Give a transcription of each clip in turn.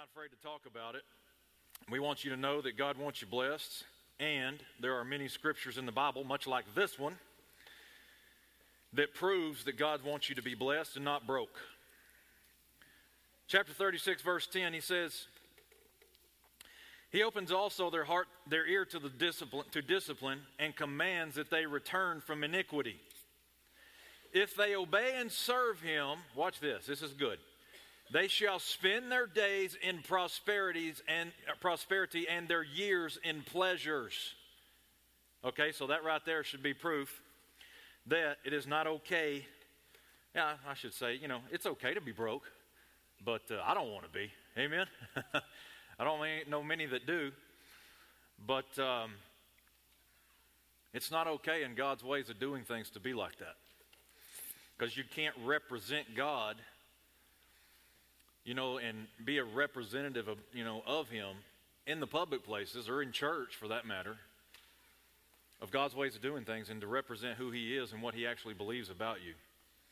afraid to talk about it. We want you to know that God wants you blessed, and there are many scriptures in the Bible, much like this one, that proves that God wants you to be blessed and not broke. Chapter 36, verse 10, he says, He opens also their heart, their ear to discipline, and commands that they return from iniquity. If they obey and serve him, watch this, this is good. They shall spend their days in prosperity and their years in pleasures. Okay, so that right there should be proof that it is not okay. Yeah, I should say, it's okay to be broke, but I don't want to be. Amen? I don't know many that do, but it's not okay in God's ways of doing things to be like that. Because you can't represent God, and be a representative of him in the public places or in church for that matter, of God's ways of doing things, and to represent who he is and what he actually believes about you.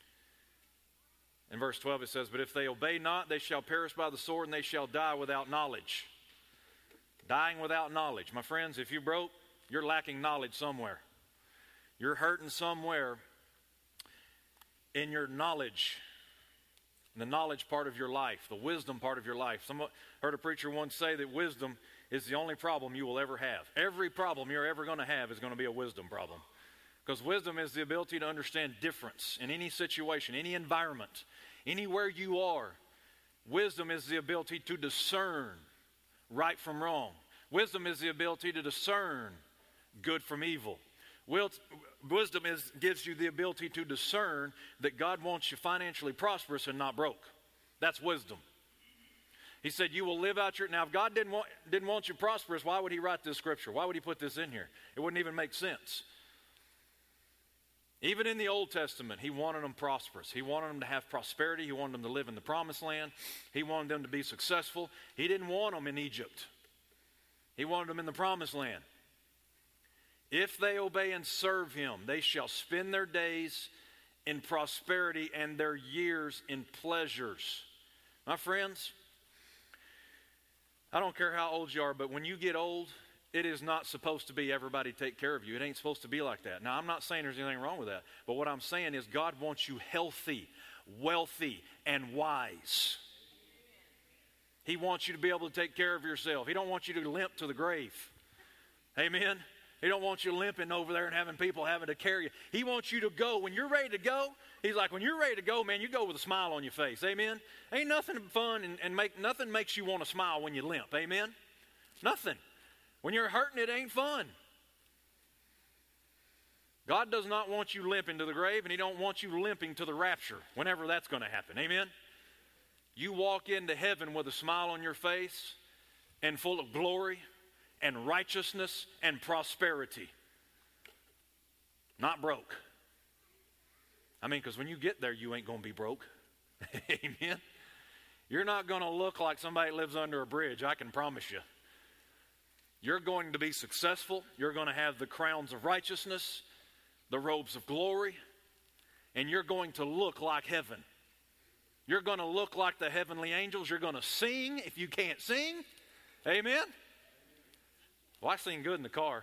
In verse 12 it says, But if they obey not, they shall perish by the sword, and they shall die without knowledge. Dying without knowledge. My friends, if you're broke, you're lacking knowledge somewhere. You're hurting somewhere in your knowledge, the knowledge part of your life, the wisdom part of your life. Someone heard a preacher once say that wisdom is the only problem you will ever have. Every problem you're ever going to have is going to be a wisdom problem. Because wisdom is the ability to understand difference in any situation, any environment, anywhere you are. Wisdom is the ability to discern right from wrong. Wisdom is the ability to discern good from evil. Wisdom gives you the ability to discern that God wants you financially prosperous and not broke. That's wisdom. He said you will live out your... Now, if God didn't want you prosperous, why would he write this scripture? Why would he put this in here? It wouldn't even make sense. Even in the Old Testament, he wanted them prosperous. He wanted them to have prosperity. He wanted them to live in the promised land. He wanted them to be successful. He didn't want them in Egypt. He wanted them in the promised land. If they obey and serve him, they shall spend their days in prosperity and their years in pleasures. My friends, I don't care how old you are, but when you get old, it is not supposed to be everybody take care of you. It ain't supposed to be like that. Now, I'm not saying there's anything wrong with that, but what I'm saying is God wants you healthy, wealthy, and wise. He wants you to be able to take care of yourself. He don't want you to limp to the grave. Amen? He don't want you limping over there and having people having to carry you. He wants you to go. When you're ready to go, he's like, when you're ready to go, man, you go with a smile on your face. Amen? Ain't nothing fun and nothing makes you want to smile when you limp. Amen? Nothing. When you're hurting, it ain't fun. God does not want you limping to the grave, and he don't want you limping to the rapture, whenever that's going to happen. Amen? You walk into heaven with a smile on your face and full of glory and righteousness and prosperity. Not broke. Because when you get there, you ain't going to be broke. Amen? You're not going to look like somebody lives under a bridge, I can promise you. You're going to be successful. You're going to have the crowns of righteousness, the robes of glory, and you're going to look like heaven. You're going to look like the heavenly angels. You're going to sing if you can't sing. Amen? Well, I sing good in the car.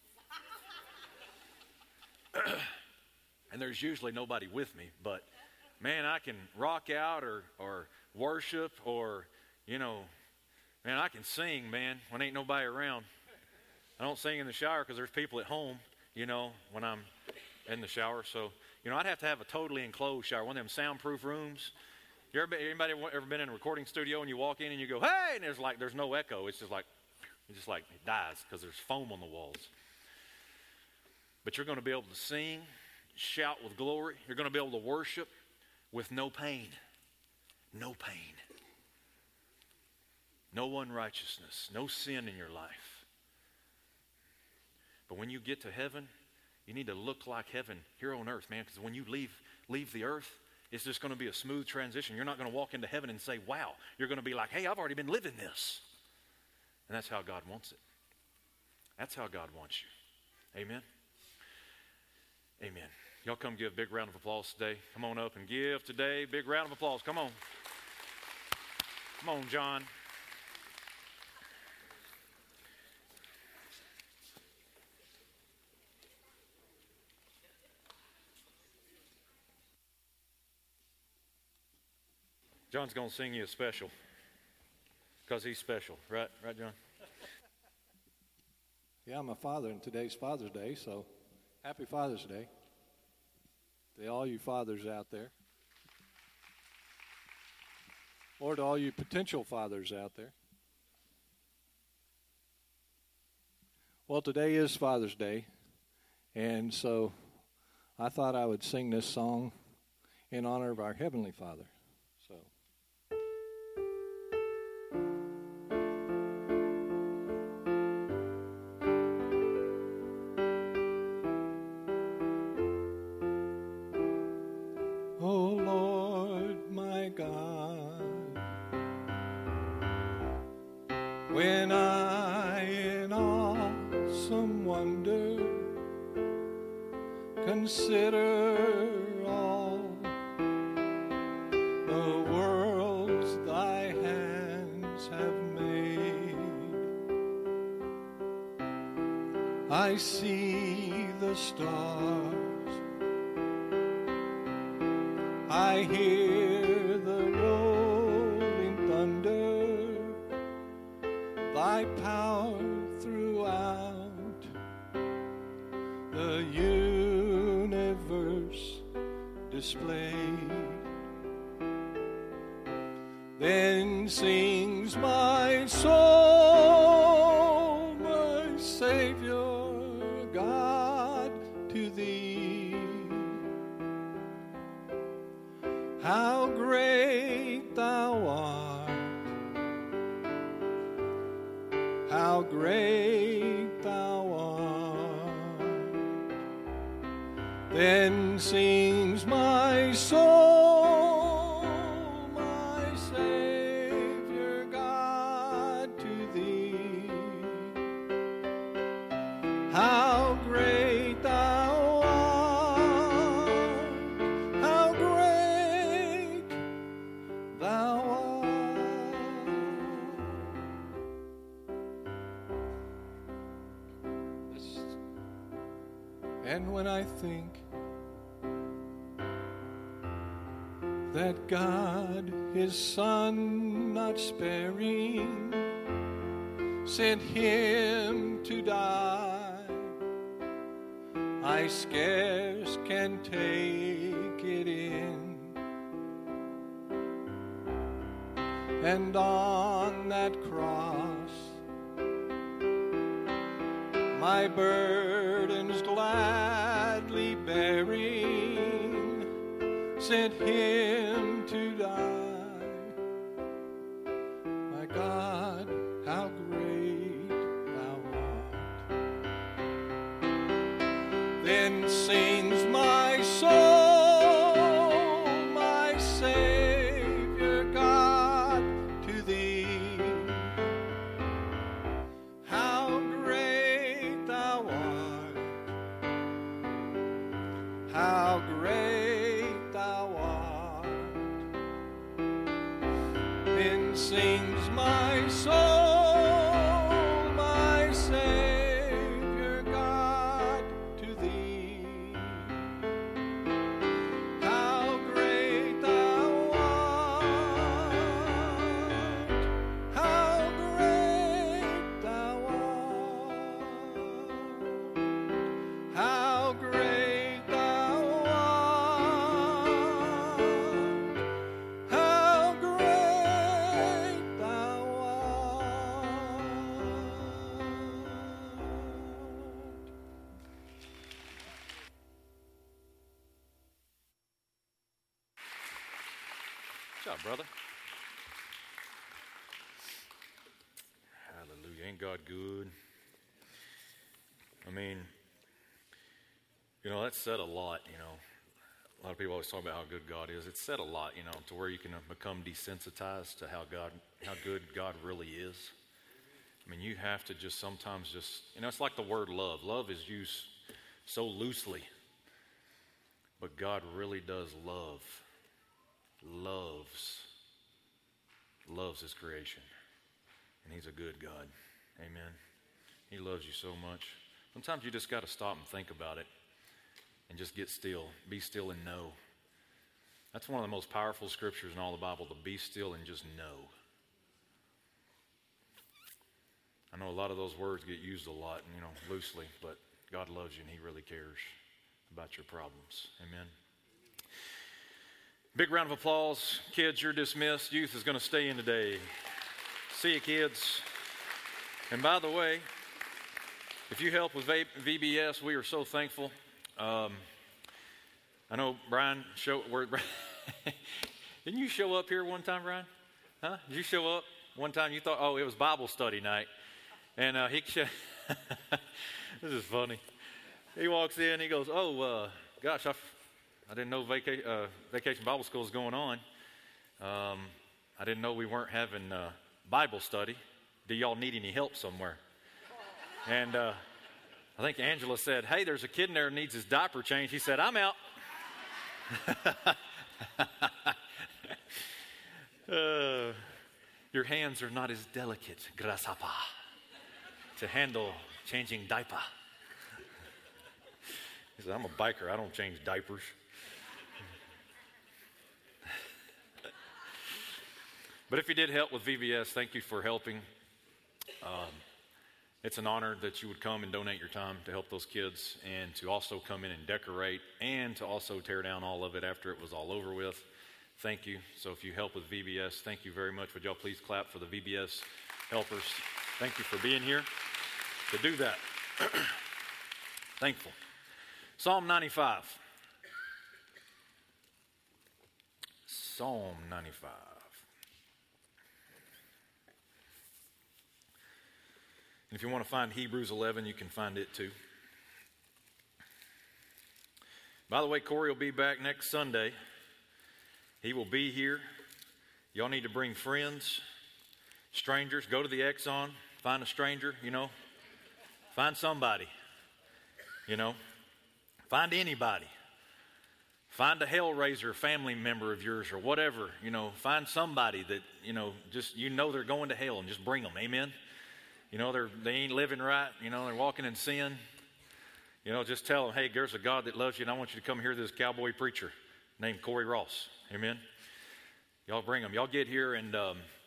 And there's usually nobody with me. But, man, I can rock out or worship or, man, I can sing, man, when ain't nobody around. I don't sing in the shower because there's people at home, when I'm in the shower. So, I'd have to have a totally enclosed shower, one of them soundproof rooms. Anybody ever been in a recording studio and you walk in and you go, hey, and there's no echo. It's just like it dies because there's foam on the walls. But you're going to be able to sing, shout with glory. You're going to be able to worship with no pain. No pain. No unrighteousness. No sin in your life. But when you get to heaven, you need to look like heaven here on earth, man. Because when you leave the earth, it's just going to be a smooth transition. You're not going to walk into heaven and say, wow. You're going to be like, hey, I've already been living this. And that's how God wants it. That's how God wants you. Amen? Amen. Y'all come give a big round of applause today. Come on up and give today. Big round of applause. Come on. Come on, John. John's going to sing you a special because he's special. Right, John? Yeah, I'm a father, and today's Father's Day, so happy Father's Day to all you fathers out there, or to all you potential fathers out there. Well, today is Father's Day, and so I thought I would sing this song in honor of our Heavenly Father. So. Oh Lord, my God, when I in awesome wonder consider all the worlds thy hands have made, I see the stars, I hear the rolling thunder, thy power throughout the universe displayed. Then sings my soul, my Savior God, to thee. How great thou art, how great thou art. Then sings my soul, my Savior God, to thee. How great thou art, how great thou art. And when I think that God, his Son, not sparing, sent him to die, I scarce can take it in. And on that cross, my burdens gladly bearing, sent him to die. My God, how great thou art. Then sings my soul, my Savior God, to thee. How great thou art, how great thou art. Then sings my soul, my Savior God, to thee. How great thou art, how great thou art, how great thou art, how great thou art. Good job, brother. Hallelujah. Ain't God good? I mean, that's said a lot, A lot of people always talk about how good God is. It's said a lot, to where you can become desensitized to how good God really is. I mean, you have to just sometimes it's like the word love. Love is used so loosely. But God really does loves his creation. And he's a good God. Amen. He loves you so much. Sometimes you just got to stop and think about it and just get still. Be still and know That's one of the most powerful scriptures in all the Bible, to be still and just know. I know a lot of those words get used a lot, loosely, but God loves you and He really cares about your problems. Amen. Big round of applause. Kids, you're dismissed. Youth is going to stay in today. See you, kids. And by the way, if you help with VBS, we are so thankful. I know Brian didn't you show up here one time, Brian? Huh? Did you show up one time? You thought, it was Bible study night. And this is funny. He walks in, he goes, gosh, I didn't know Vacation Bible School was going on. I didn't know we weren't having Bible study. Do y'all need any help somewhere? And I think Angela said, hey, there's a kid in there who needs his diaper changed. He said, I'm out. Your hands are not as delicate, grasshopper, to handle changing diaper. He said, I'm a biker. I don't change diapers. But if you did help with VBS, thank you for helping. It's an honor that you would come and donate your time to help those kids, and to also come in and decorate, and to also tear down all of it after it was all over with. Thank you. So if you help with VBS, thank you very much. Would y'all please clap for the VBS helpers? Thank you for being here to do that. Thankful. Psalm 95. Psalm 95. And if you want to find Hebrews 11, you can find it too. By the way, Corey will be back next Sunday. He will be here. Y'all need to bring friends, strangers. Go to the Exxon, find a stranger, Find somebody, Find anybody. Find a Hellraiser family member of yours or whatever, Find somebody that, they're going to hell, and just bring them. Amen. They ain't living right. They're walking in sin. Just tell them, hey, there's a God that loves you, and I want you to come hear this cowboy preacher named Corey Ross. Amen. Y'all bring him. Y'all get here and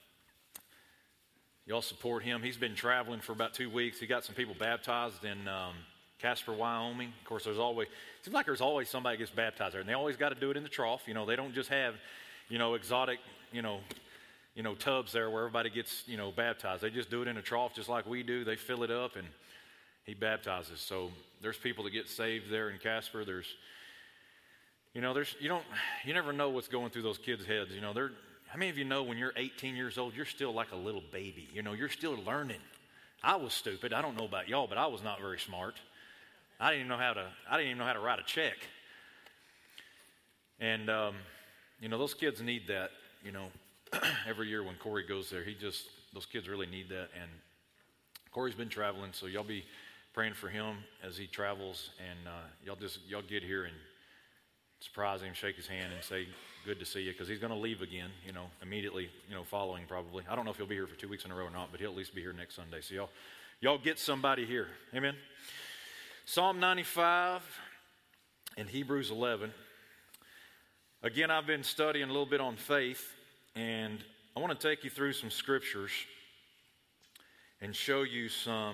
y'all support him. He's been traveling for about 2 weeks. He got some people baptized in Casper, Wyoming. Of course, seems like there's always somebody that gets baptized there, and they always got to do it in the trough. They don't just have, exotic, tubs there where everybody gets, baptized. They just do it in a trough just like we do. They fill it up and he baptizes. So there's people that get saved there in Casper. You never know what's going through those kids' heads. How many of you know when you're 18 years old, you're still like a little baby? You're still learning. I was stupid. I don't know about y'all, but I was not very smart. I didn't even know how to write a check. And, those kids need that, every year when Corey goes there, those kids really need that. And Corey's been traveling, so y'all be praying for him as he travels, and y'all get here and surprise him, shake his hand, and say good to see you, because he's going to leave again, immediately, following probably. I don't know if he'll be here for 2 weeks in a row or not, but he'll at least be here next Sunday. So y'all get somebody here. Amen. Psalm 95 and Hebrews 11. Again, I've been studying a little bit on faith, and I want to take you through some scriptures and show you some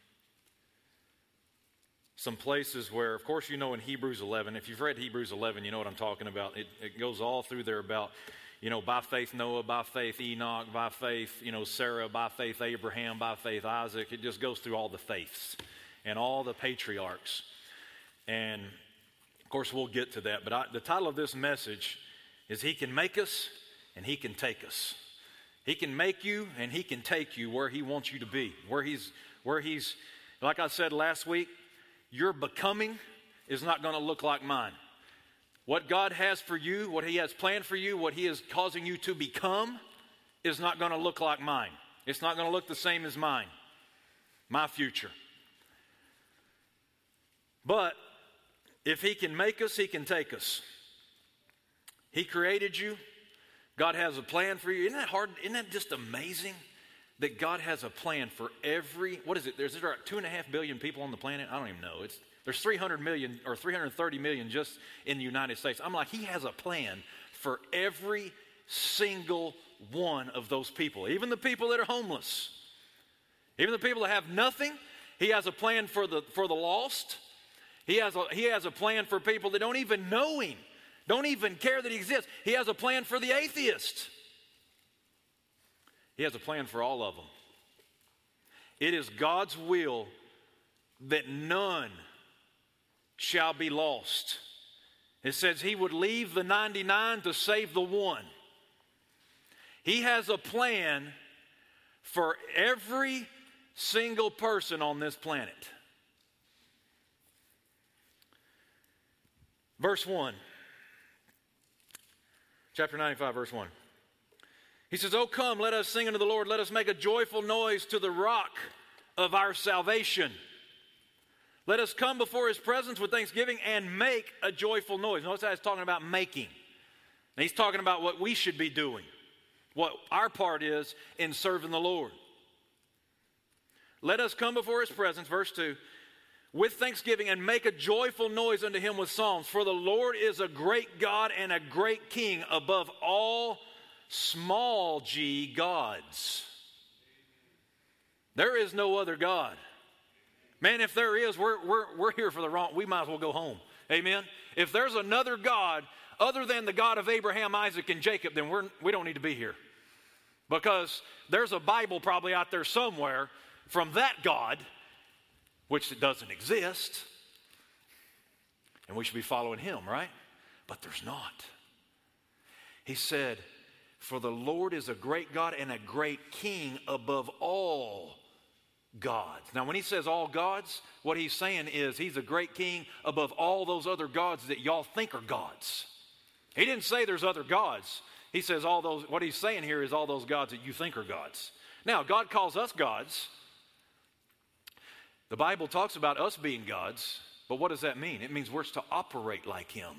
places where, of course, in Hebrews 11, if you've read Hebrews 11, you know what I'm talking about. It goes all through there about, by faith Noah, by faith Enoch, by faith, Sarah, by faith Abraham, by faith Isaac. It just goes through all the faiths and all the patriarchs. And, of course, we'll get to that. But the title of this message is He Can Make Us and He Can Take Us. He can make you and He can take you where He wants you to be. Where he's, like I said last week, your becoming is not going to look like mine. What God has for you, what He has planned for you, what He is causing you to become is not going to look like mine. It's not going to look the same as mine, my future. But if He can make us, He can take us. He created you. God has a plan for you. Isn't that hard? Isn't that just amazing that God has a plan for every, what is it? There's like 2.5 billion people on the planet. I don't even know. There's 300 million or 330 million just in the United States. I'm like, He has a plan for every single one of those people, even the people that are homeless, even the people that have nothing. He has a plan for the lost. He has a plan for people that don't even know him, don't even care that he exists. He has a plan for the atheist. He has a plan for all of them. It is God's will that none shall be lost. It says he would leave the 99 to save the one. He has a plan for every single person on this planet. Verse 1. Chapter 95, verse 1. He says, "Oh, come, let us sing unto the Lord. Let us make a joyful noise to the rock of our salvation. Let us come before his presence with thanksgiving and make a joyful noise." Notice how he's talking about making. And he's talking about what we should be doing, what our part is in serving the Lord. Let us come before his presence, verse 2, with thanksgiving and make a joyful noise unto him with psalms. For the Lord is a great God and a great King above all small g gods. There is no other God. Man, if there is, we're here for the wrong. We might as well go home. Amen. If there's another God other than the God of Abraham, Isaac, and Jacob, then we don't need to be here. Because there's a Bible probably out there somewhere from that God, which doesn't exist, and we should be following him, right? But there's not. He said, for the Lord is a great God and a great King above all gods. Now, when he says all gods, what he's saying is he's a great King above all those other gods that y'all think are gods. He didn't say there's other gods. He says all those, what he's saying here is all those gods that you think are gods. Now, God calls us gods. The Bible talks about us being gods, but what does that mean? It means we're to operate like him.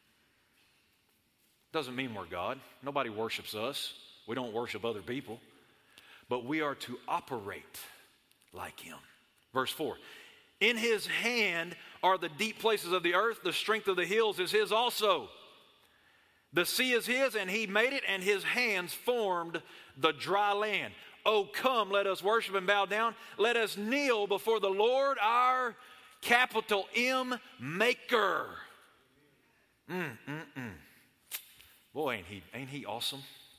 Doesn't mean we're God. Nobody worships us. We don't worship other people. But we are to operate like him. Verse 4. In his hand are the deep places of the earth. The strength of the hills is his also. The sea is his, and he made it, and his hands formed the dry land. Oh, come, let us worship and bow down. Let us kneel before the Lord, our capital M maker. Boy, ain't he awesome?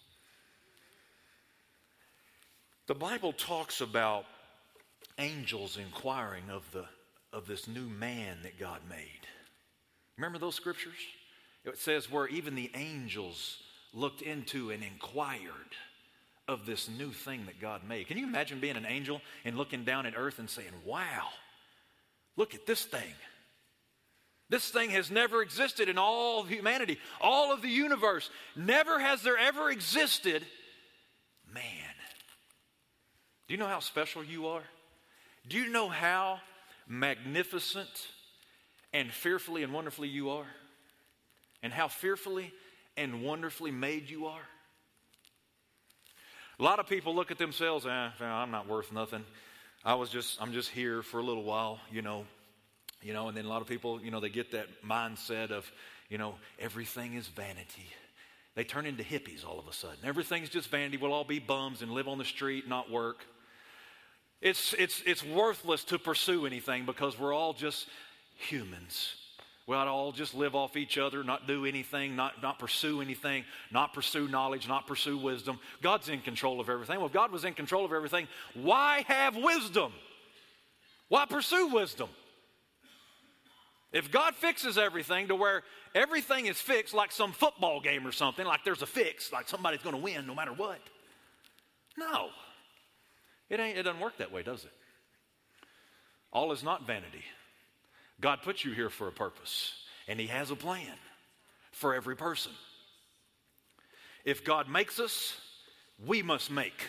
The Bible talks about angels inquiring of this new man that God made. Remember those scriptures? It says where even the angels looked into and inquired of this new thing that God made. Can you imagine being an angel and looking down at earth and saying, wow, look at this thing. This thing has never existed in all of humanity, all of the universe. Never has there ever existed man. Do you know how special you are? Do you know how magnificent and fearfully and wonderfully you are? And how fearfully and wonderfully made you are? A lot of people look at themselves, I'm not worth nothing. I'm just here for a little while, and then a lot of people, they get that mindset of, everything is vanity. They turn into hippies all of a sudden. Everything's just vanity. We'll all be bums and live on the street, not work. It's worthless to pursue anything because we're all just humans. We ought to all just live off each other, not do anything, not pursue anything, not pursue knowledge, not pursue wisdom. God's in control of everything. Well, if God was in control of everything, why have wisdom? Why pursue wisdom? If God fixes everything to where everything is fixed like some football game or something, like there's a fix, like somebody's going to win no matter what. No. It doesn't work that way, does it? All is not vanity. God put you here for a purpose, and he has a plan for every person. If God makes us, we must make.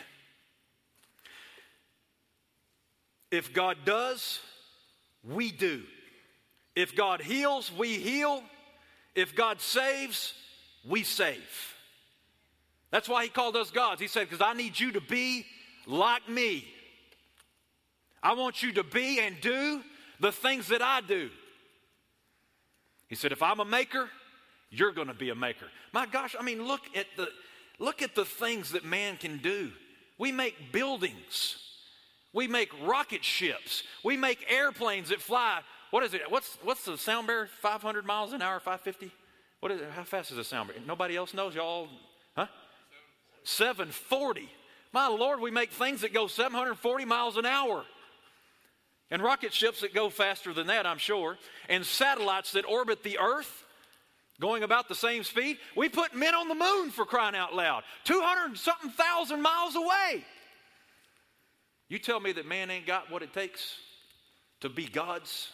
If God does, we do. If God heals, we heal. If God saves, we save. That's why he called us gods. He said, because I need you to be like me. I want you to be and do the things that I do. He said, if I'm a maker You're going to be a maker. My gosh, I mean, look at the things that man can do. We make buildings. We make rocket ships. We make airplanes that fly. What is it? What's the sound barrier? 500 miles an hour, 550? What is it? How fast is the sound barrier? Nobody else knows? Y'all, huh? 740. My Lord, we make things that go 740 miles an hour. And rocket ships that go faster than that, I'm sure. And satellites that orbit the earth, going about the same speed. We put men on the moon, for crying out loud. 200-something thousand miles away. You tell me that man ain't got what it takes to be God's?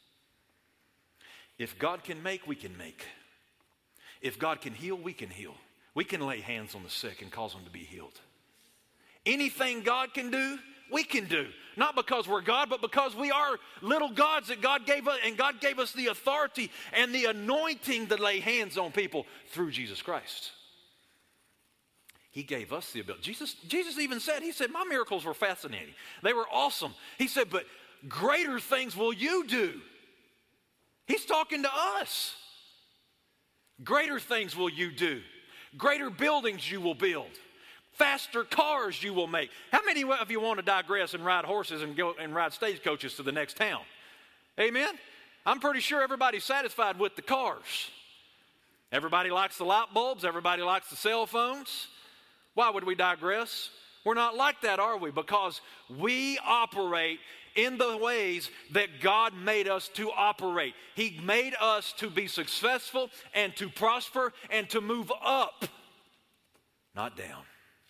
If God can make, we can make. If God can heal, we can heal. We can lay hands on the sick and cause them to be healed. Anything God can do, we can do. Not because we're God, but because we are little gods that God gave us, and God gave us the authority and the anointing to lay hands on people through Jesus Christ. He gave us the ability. Jesus even said, he said, my miracles were fascinating. They were awesome. He said, but greater things will you do. He's talking to us. Greater things will you do. Greater buildings you will build. Faster cars you will make. How many of you want to digress and ride horses and go and ride stagecoaches to the next town? Amen? I'm pretty sure everybody's satisfied with the cars. Everybody likes the light bulbs. Everybody likes the cell phones. Why would we digress? We're not like that, are we? Because we operate in the ways that God made us to operate. He made us to be successful and to prosper and to move up, not down.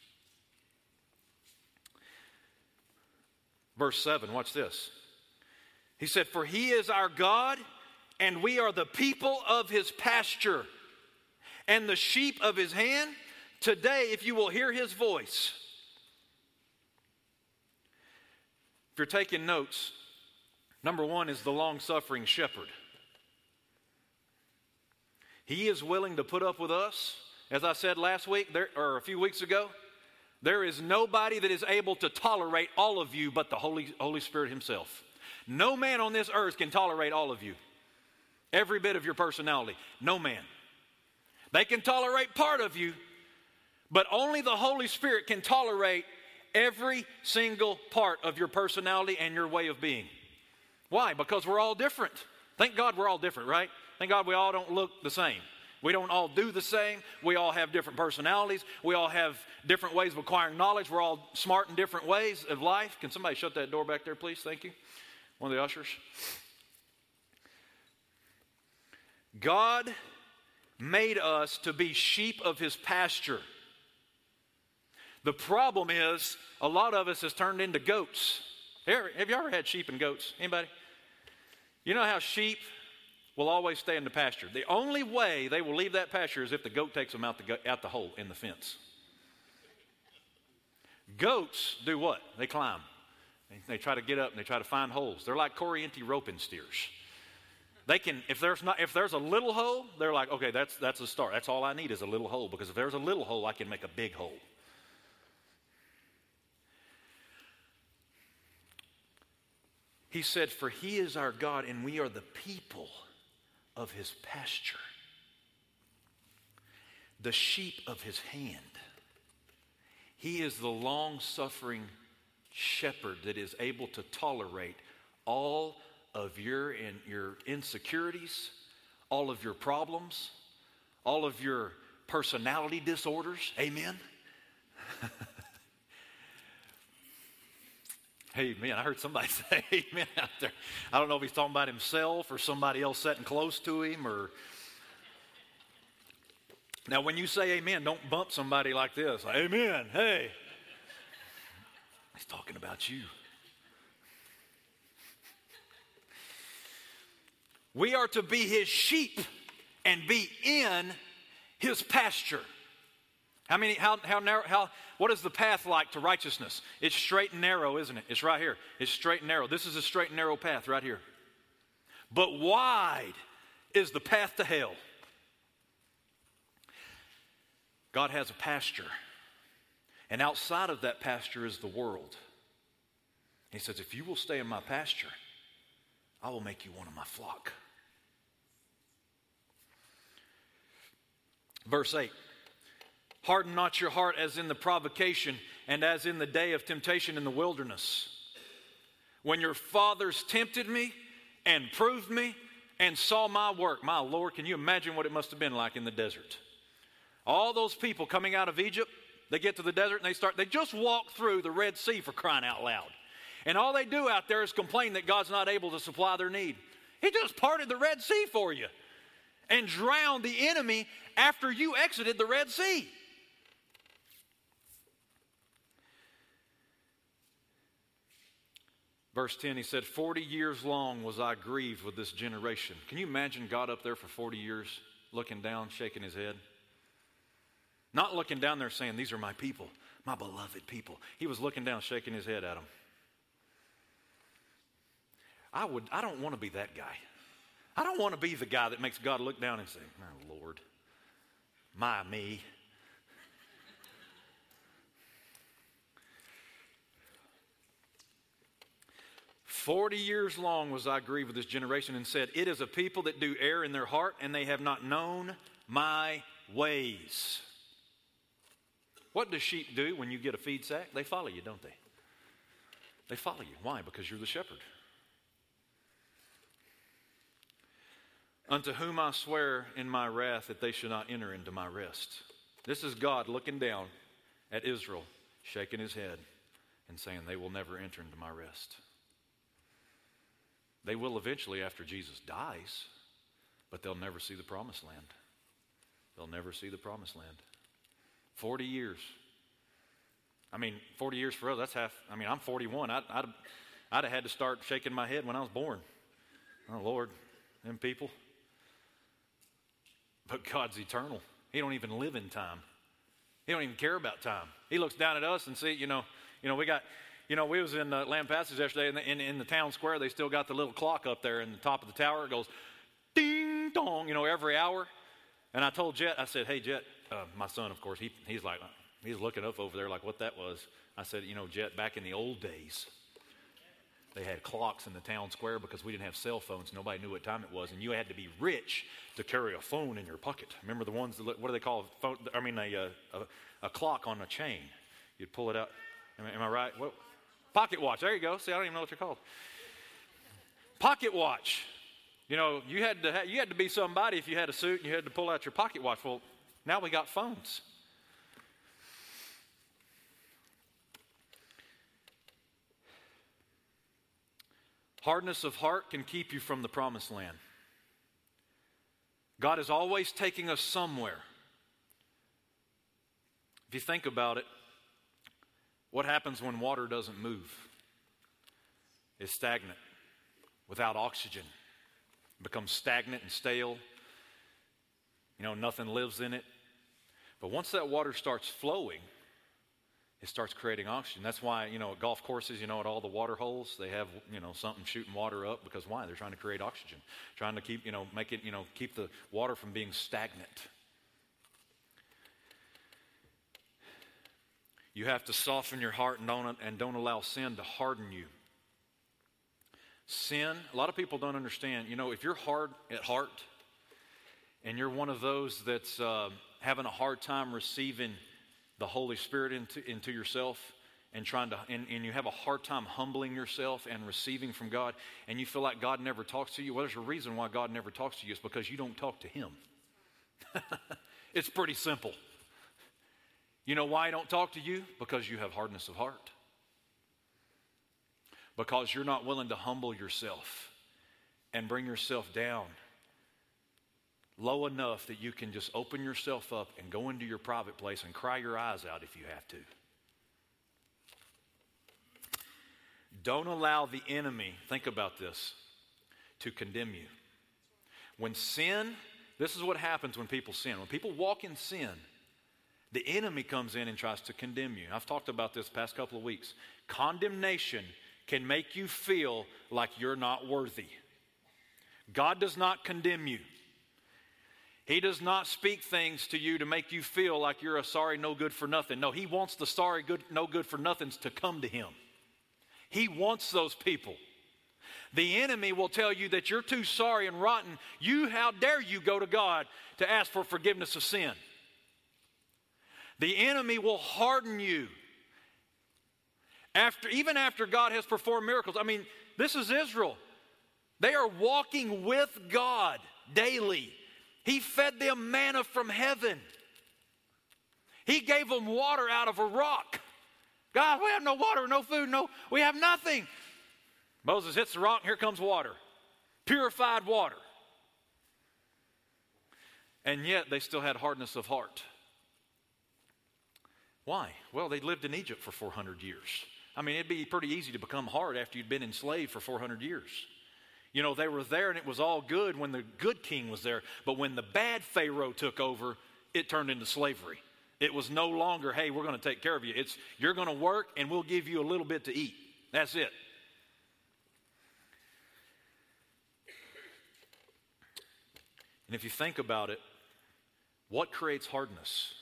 Verse 7, watch this. He said, for he is our God, and we are the people of his pasture, and the sheep of his hand. Today, if you will hear his voice. If you're taking notes, number one is the long-suffering shepherd. He is willing to put up with us. As I said last week, or a few weeks ago, there is nobody that is able to tolerate all of you but the Holy Spirit himself. No man on this earth can tolerate all of you. Every bit of your personality. No man. They can tolerate part of you, but only the Holy Spirit can tolerate every single part of your personality and your way of being. Why? Because we're all different. Thank God we're all different, right? Thank God we all don't look the same. We don't all do the same. We all have different personalities. We all have different ways of acquiring knowledge. We're all smart in different ways of life. Can somebody shut that door back there, please? Thank you. One of the ushers. God made us to be sheep of his pasture. The problem is, a lot of us has turned into goats. Have you ever had sheep and goats? Anybody? You know how sheep will always stay in the pasture. The only way they will leave that pasture is if the goat takes them out the hole in the fence. Goats do what? They climb. They try to get up and they try to find holes. They're like Corriente roping steers. They can, if there's a little hole, they're like, okay, that's a start. That's all I need is a little hole, because if there's a little hole, I can make a big hole. He said, for he is our God, and we are the people of his pasture, the sheep of his hand. He is the long-suffering shepherd that is able to tolerate all of your insecurities, all of your problems, all of your personality disorders. Amen? Amen. I heard somebody say amen out there. I don't know if he's talking about himself or somebody else sitting close to him. Or now, when you say amen, don't bump somebody like this. Like, amen. Hey. He's talking about you. We are to be his sheep and be in his pasture. What is the path like to righteousness? It's straight and narrow, isn't it? It's right here. It's straight and narrow. This is a straight and narrow path right here. But wide is the path to hell. God has a pasture. And outside of that pasture is the world. He says, if you will stay in my pasture, I will make you one of my flock. Verse 8. Harden not your heart as in the provocation and as in the day of temptation in the wilderness, when your fathers tempted me and proved me and saw my work. My Lord, can you imagine what it must have been like in the desert? All those people coming out of Egypt, they get to the desert and they just walk through the Red Sea, for crying out loud. And all they do out there is complain that God's not able to supply their need. He just parted the Red Sea for you and drowned the enemy after you exited the Red Sea. Verse 10, he said, 40 years long was I grieved with this generation. Can you imagine God up there for 40 years looking down, shaking his head? Not looking down there saying, these are my people, my beloved people. He was looking down, shaking his head at them. I don't want to be that guy. I don't want to be the guy that makes God look down and say, oh, Lord, me. 40 years long was I grieved with this generation, and said, it is a people that do err in their heart, and they have not known my ways. What do sheep do when you get a feed sack? They follow you, don't they? They follow you. Why? Because you're the shepherd. Unto whom I swear in my wrath that they should not enter into my rest. This is God looking down at Israel, shaking his head and saying, they will never enter into my rest. They will eventually after Jesus dies, but they'll never see the promised land. They'll never see the promised land. 40 years. 40 years for us, that's half. I'm 41. I'd have had to start shaking my head when I was born. Oh, Lord, them people. But God's eternal. He don't even live in time. He don't even care about time. He looks down at us and see, we was in Lamb Passage yesterday, and in the town square, they still got the little clock up there in the top of the tower. It goes ding dong, every hour. And I told Jet, I said, hey, Jet, my son, of course, he's looking up over there like what that was. I said, Jet, back in the old days, they had clocks in the town square because we didn't have cell phones. Nobody knew what time it was, and you had to be rich to carry a phone in your pocket. Remember the ones that, what do they call a clock on a chain? You'd pull it out. Am I right? What? Pocket watch. There you go. See, I don't even know what they're called. Pocket watch. You had to be somebody if you had a suit and you had to pull out your pocket watch. Well, now we got phones. Hardness of heart can keep you from the promised land. God is always taking us somewhere. If you think about it, what happens when water doesn't move? It's stagnant, without oxygen. It becomes stagnant and stale. Nothing lives in it. But once that water starts flowing, it starts creating oxygen. That's why, at golf courses, at all the water holes, they have, something shooting water up. Because why? They're trying to create oxygen. Trying to keep, keep the water from being stagnant. You have to soften your heart and don't allow sin to harden you. Sin, a lot of people don't understand. If you're hard at heart and you're one of those that's having a hard time receiving the Holy Spirit into yourself and and you have a hard time humbling yourself and receiving from God, and you feel like God never talks to you, well, there's a reason why God never talks to you. It's because you don't talk to Him. It's pretty simple. You know why I don't talk to you? Because you have hardness of heart. Because you're not willing to humble yourself and bring yourself down low enough that you can just open yourself up and go into your private place and cry your eyes out if you have to. Don't allow the enemy, think about this, to condemn you. When sin, this is what happens when people sin. When people walk in sin, the enemy comes in and tries to condemn you. I've talked about this the past couple of weeks. Condemnation can make you feel like you're not worthy. God does not condemn you. He does not speak things to you to make you feel like you're a sorry, no good for nothing. No, He wants the sorry, no good for nothings to come to Him. He wants those people. The enemy will tell you that you're too sorry and rotten. How dare you go to God to ask for forgiveness of sin? The enemy will harden you. Even after God has performed miracles. I mean, this is Israel. They are walking with God daily. He fed them manna from heaven. He gave them water out of a rock. God, we have no water, no food, we have nothing. Moses hits the rock, and here comes water. Purified water. And yet they still had hardness of heart. Why? Well, they lived in Egypt for 400 years. I mean, it'd be pretty easy to become hard after you'd been enslaved for 400 years. You know, they were there and it was all good when the good king was there. But when the bad Pharaoh took over, it turned into slavery. It was no longer, hey, we're going to take care of you. It's, you're going to work and we'll give you a little bit to eat. That's it. And if you think about it, what creates hardness?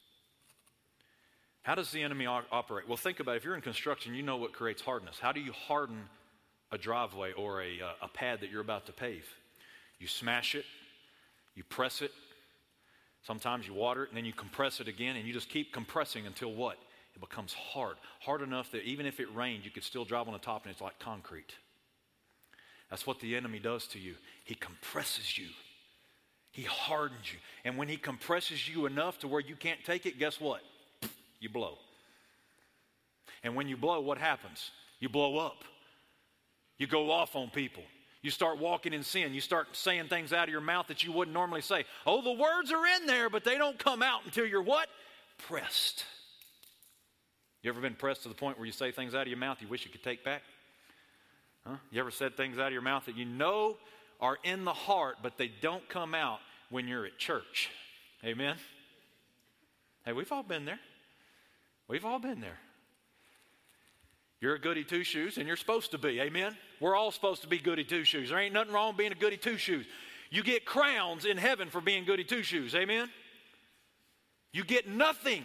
How does the enemy operate? Well, think about it. If you're in construction, you know what creates hardness. How do you harden a driveway or a pad that you're about to pave? You smash it, you press it, sometimes you water it, and then you compress it again, and you just keep compressing until what? It becomes hard. Hard enough that even if it rained, you could still drive on the top and it's like concrete. That's what the enemy does to you. He compresses you. He hardens you. And when he compresses you enough to where you can't take it, guess what? You blow. And when you blow, what happens? You blow up. You go off on people. You start walking in sin. You start saying things out of your mouth that you wouldn't normally say. Oh, the words are in there, but they don't come out until you're what? Pressed. You ever been pressed to the point where you say things out of your mouth you wish you could take back? Huh? You ever said things out of your mouth that you know are in the heart, but they don't come out when you're at church? Amen? Hey, we've all been there. We've all been there. You're a goody two-shoes, and you're supposed to be. Amen? We're all supposed to be goody two-shoes. There ain't nothing wrong with being a goody two-shoes. You get crowns in heaven for being goody two-shoes. Amen? You get nothing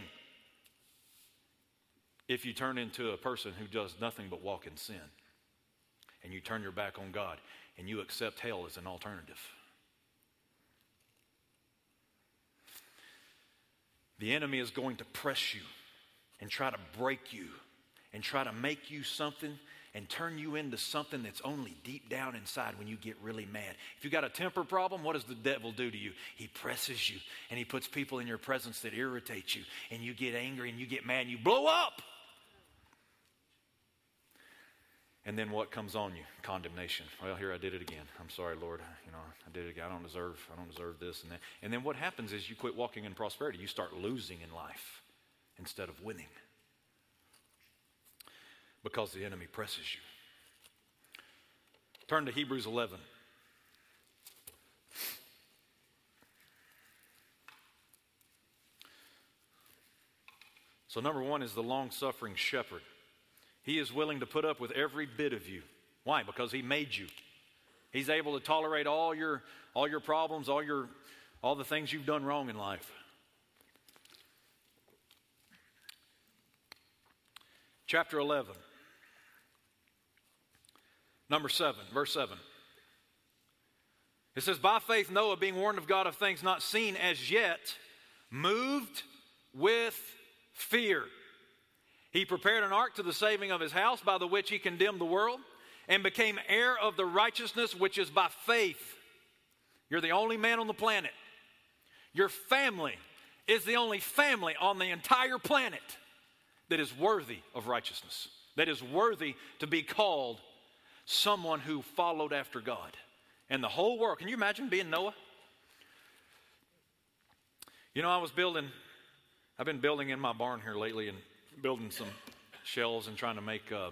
if you turn into a person who does nothing but walk in sin. And you turn your back on God, and you accept hell as an alternative. The enemy is going to press you and try to break you and try to make you something and turn you into something that's only deep down inside when you get really mad. If you got a temper problem, what does the devil do to you? He presses you and he puts people in your presence that irritate you, and you get angry and you get mad and you blow up. And then what comes on you? Condemnation. Well, here I did it again. I'm sorry, Lord. I did it again. I don't deserve this and that. And then what happens is you quit walking in prosperity. You start losing in life instead of winning, because the enemy presses you. Turn to Hebrews 11. So number one is the long-suffering shepherd. He is willing to put up with every bit of you. Why? Because he made you. He's able to tolerate all your problems, all the things you've done wrong in life. Chapter 11. Number 7, verse 7. It says, by faith Noah, being warned of God of things not seen as yet, moved with fear. He prepared an ark to the saving of his house, by the which he condemned the world, and became heir of the righteousness which is by faith. You're the only man on the planet. Your family is the only family on the entire planet that is worthy of righteousness, that is worthy to be called someone who followed after God. And the whole world, can you imagine being Noah? You know, I've been building in my barn here lately and building some shelves and trying to make, I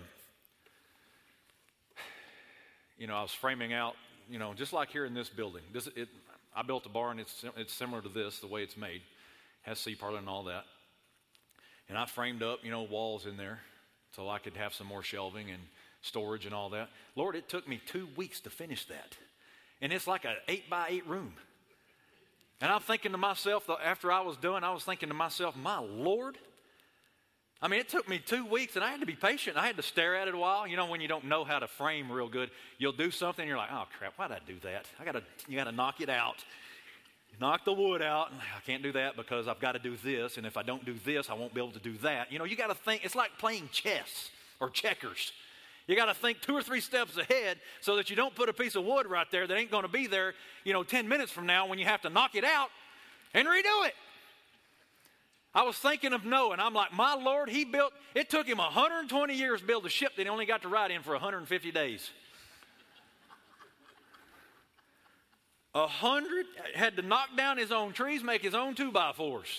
was framing out, just like here in this building. I built a barn, it's similar to this, the way it's made. Has C-parlor and all that. And I framed up, walls in there so I could have some more shelving and storage and all that. Lord, it took me 2 weeks to finish that. And it's like an 8x8 room. And I'm thinking to myself, after I was done, I was thinking to myself, my Lord. I mean, it took me 2 weeks, and I had to be patient. I had to stare at it a while. When you don't know how to frame real good, you'll do something, and you're like, oh, crap, why did I do that? You got to knock it out. knock the wood out, and I can't do that because I've got to do this, and if I don't do this, I won't be able to do that. You know, you got to think, it's like playing chess or checkers. You got to think 2 or 3 steps ahead so that you don't put a piece of wood right there that ain't going to be there, 10 minutes from now when you have to knock it out and redo it. I was thinking of Noah, and I'm like, my Lord, it took him 120 years to build a ship that he only got to ride in for 150 days. 100, had to knock down his own trees, make his own 2x4s.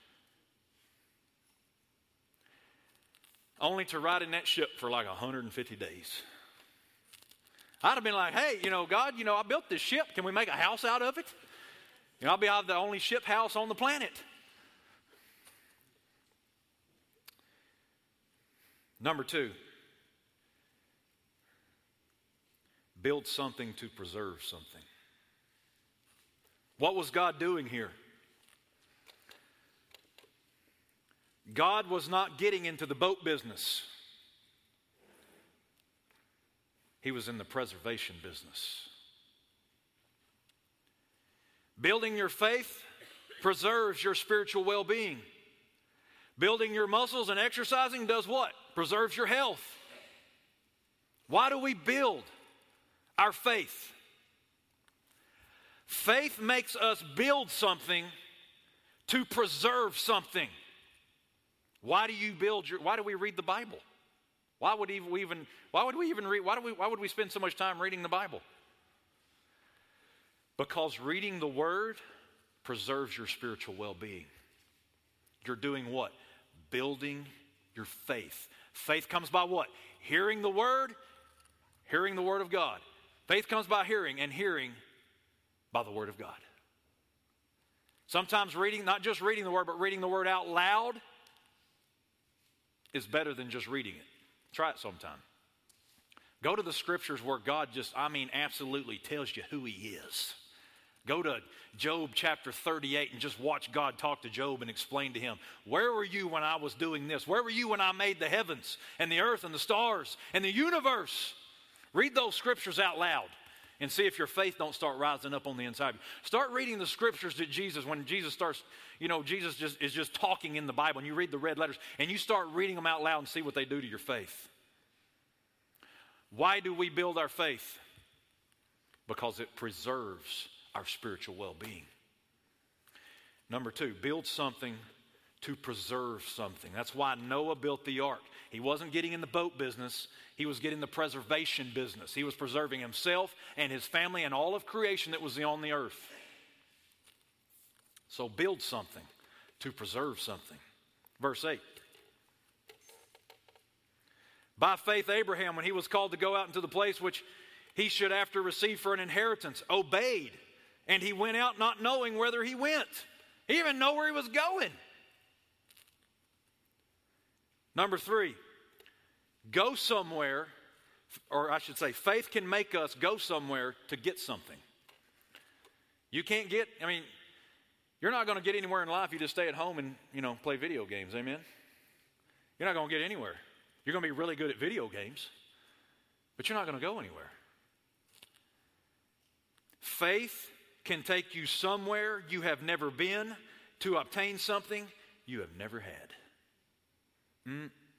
Only to ride in that ship for like 150 days. I'd have been like, hey, God, I built this ship. Can we make a house out of it? I'll be the only ship house on the planet. Number 2, build something to preserve something. What was God doing here? God was not getting into the boat business. He was in the preservation business. Building your faith preserves your spiritual well-being. Building your muscles and exercising does what? Preserves your health. Why do we build our faith? Faith makes us build something to preserve something. Why do we read the Bible? Why would we spend so much time reading the Bible? Because reading the Word preserves your spiritual well-being. You're doing what? Building your faith. Faith comes by what? Hearing the Word of God. Faith comes by hearing, and hearing by the Word of God. Sometimes not just reading the Word, but reading the Word out loud is better than just reading it. Try it sometime. Go to the Scriptures where God absolutely tells you who He is. Go to Job chapter 38 and just watch God talk to Job and explain to him, where were you when I was doing this? Where were you when I made the heavens and the earth and the stars and the universe? Read those Scriptures out loud and see if your faith don't start rising up on the inside of you. Start reading the Scriptures that when Jesus starts, Jesus is just talking in the Bible, and you read the red letters and you start reading them out loud and see what they do to your faith. Why do we build our faith? Because it preserves our spiritual well-being. Number 2, build something to preserve something. That's why Noah built the ark. He wasn't getting in the boat business. He was getting the preservation business. He was preserving himself and his family and all of creation that was on the earth. So build something to preserve something. Verse 8. By faith, Abraham, when he was called to go out into the place which he should after receive for an inheritance, obeyed. And he went out not knowing whither he went. He didn't even know where he was going. Number 3, go somewhere, or I should say, faith can make us go somewhere to get something. You can't you're not going to get anywhere in life if you just stay at home and, play video games, amen? You're not going to get anywhere. You're going to be really good at video games, but you're not going to go anywhere. Faith can take you somewhere you have never been to obtain something you have never had.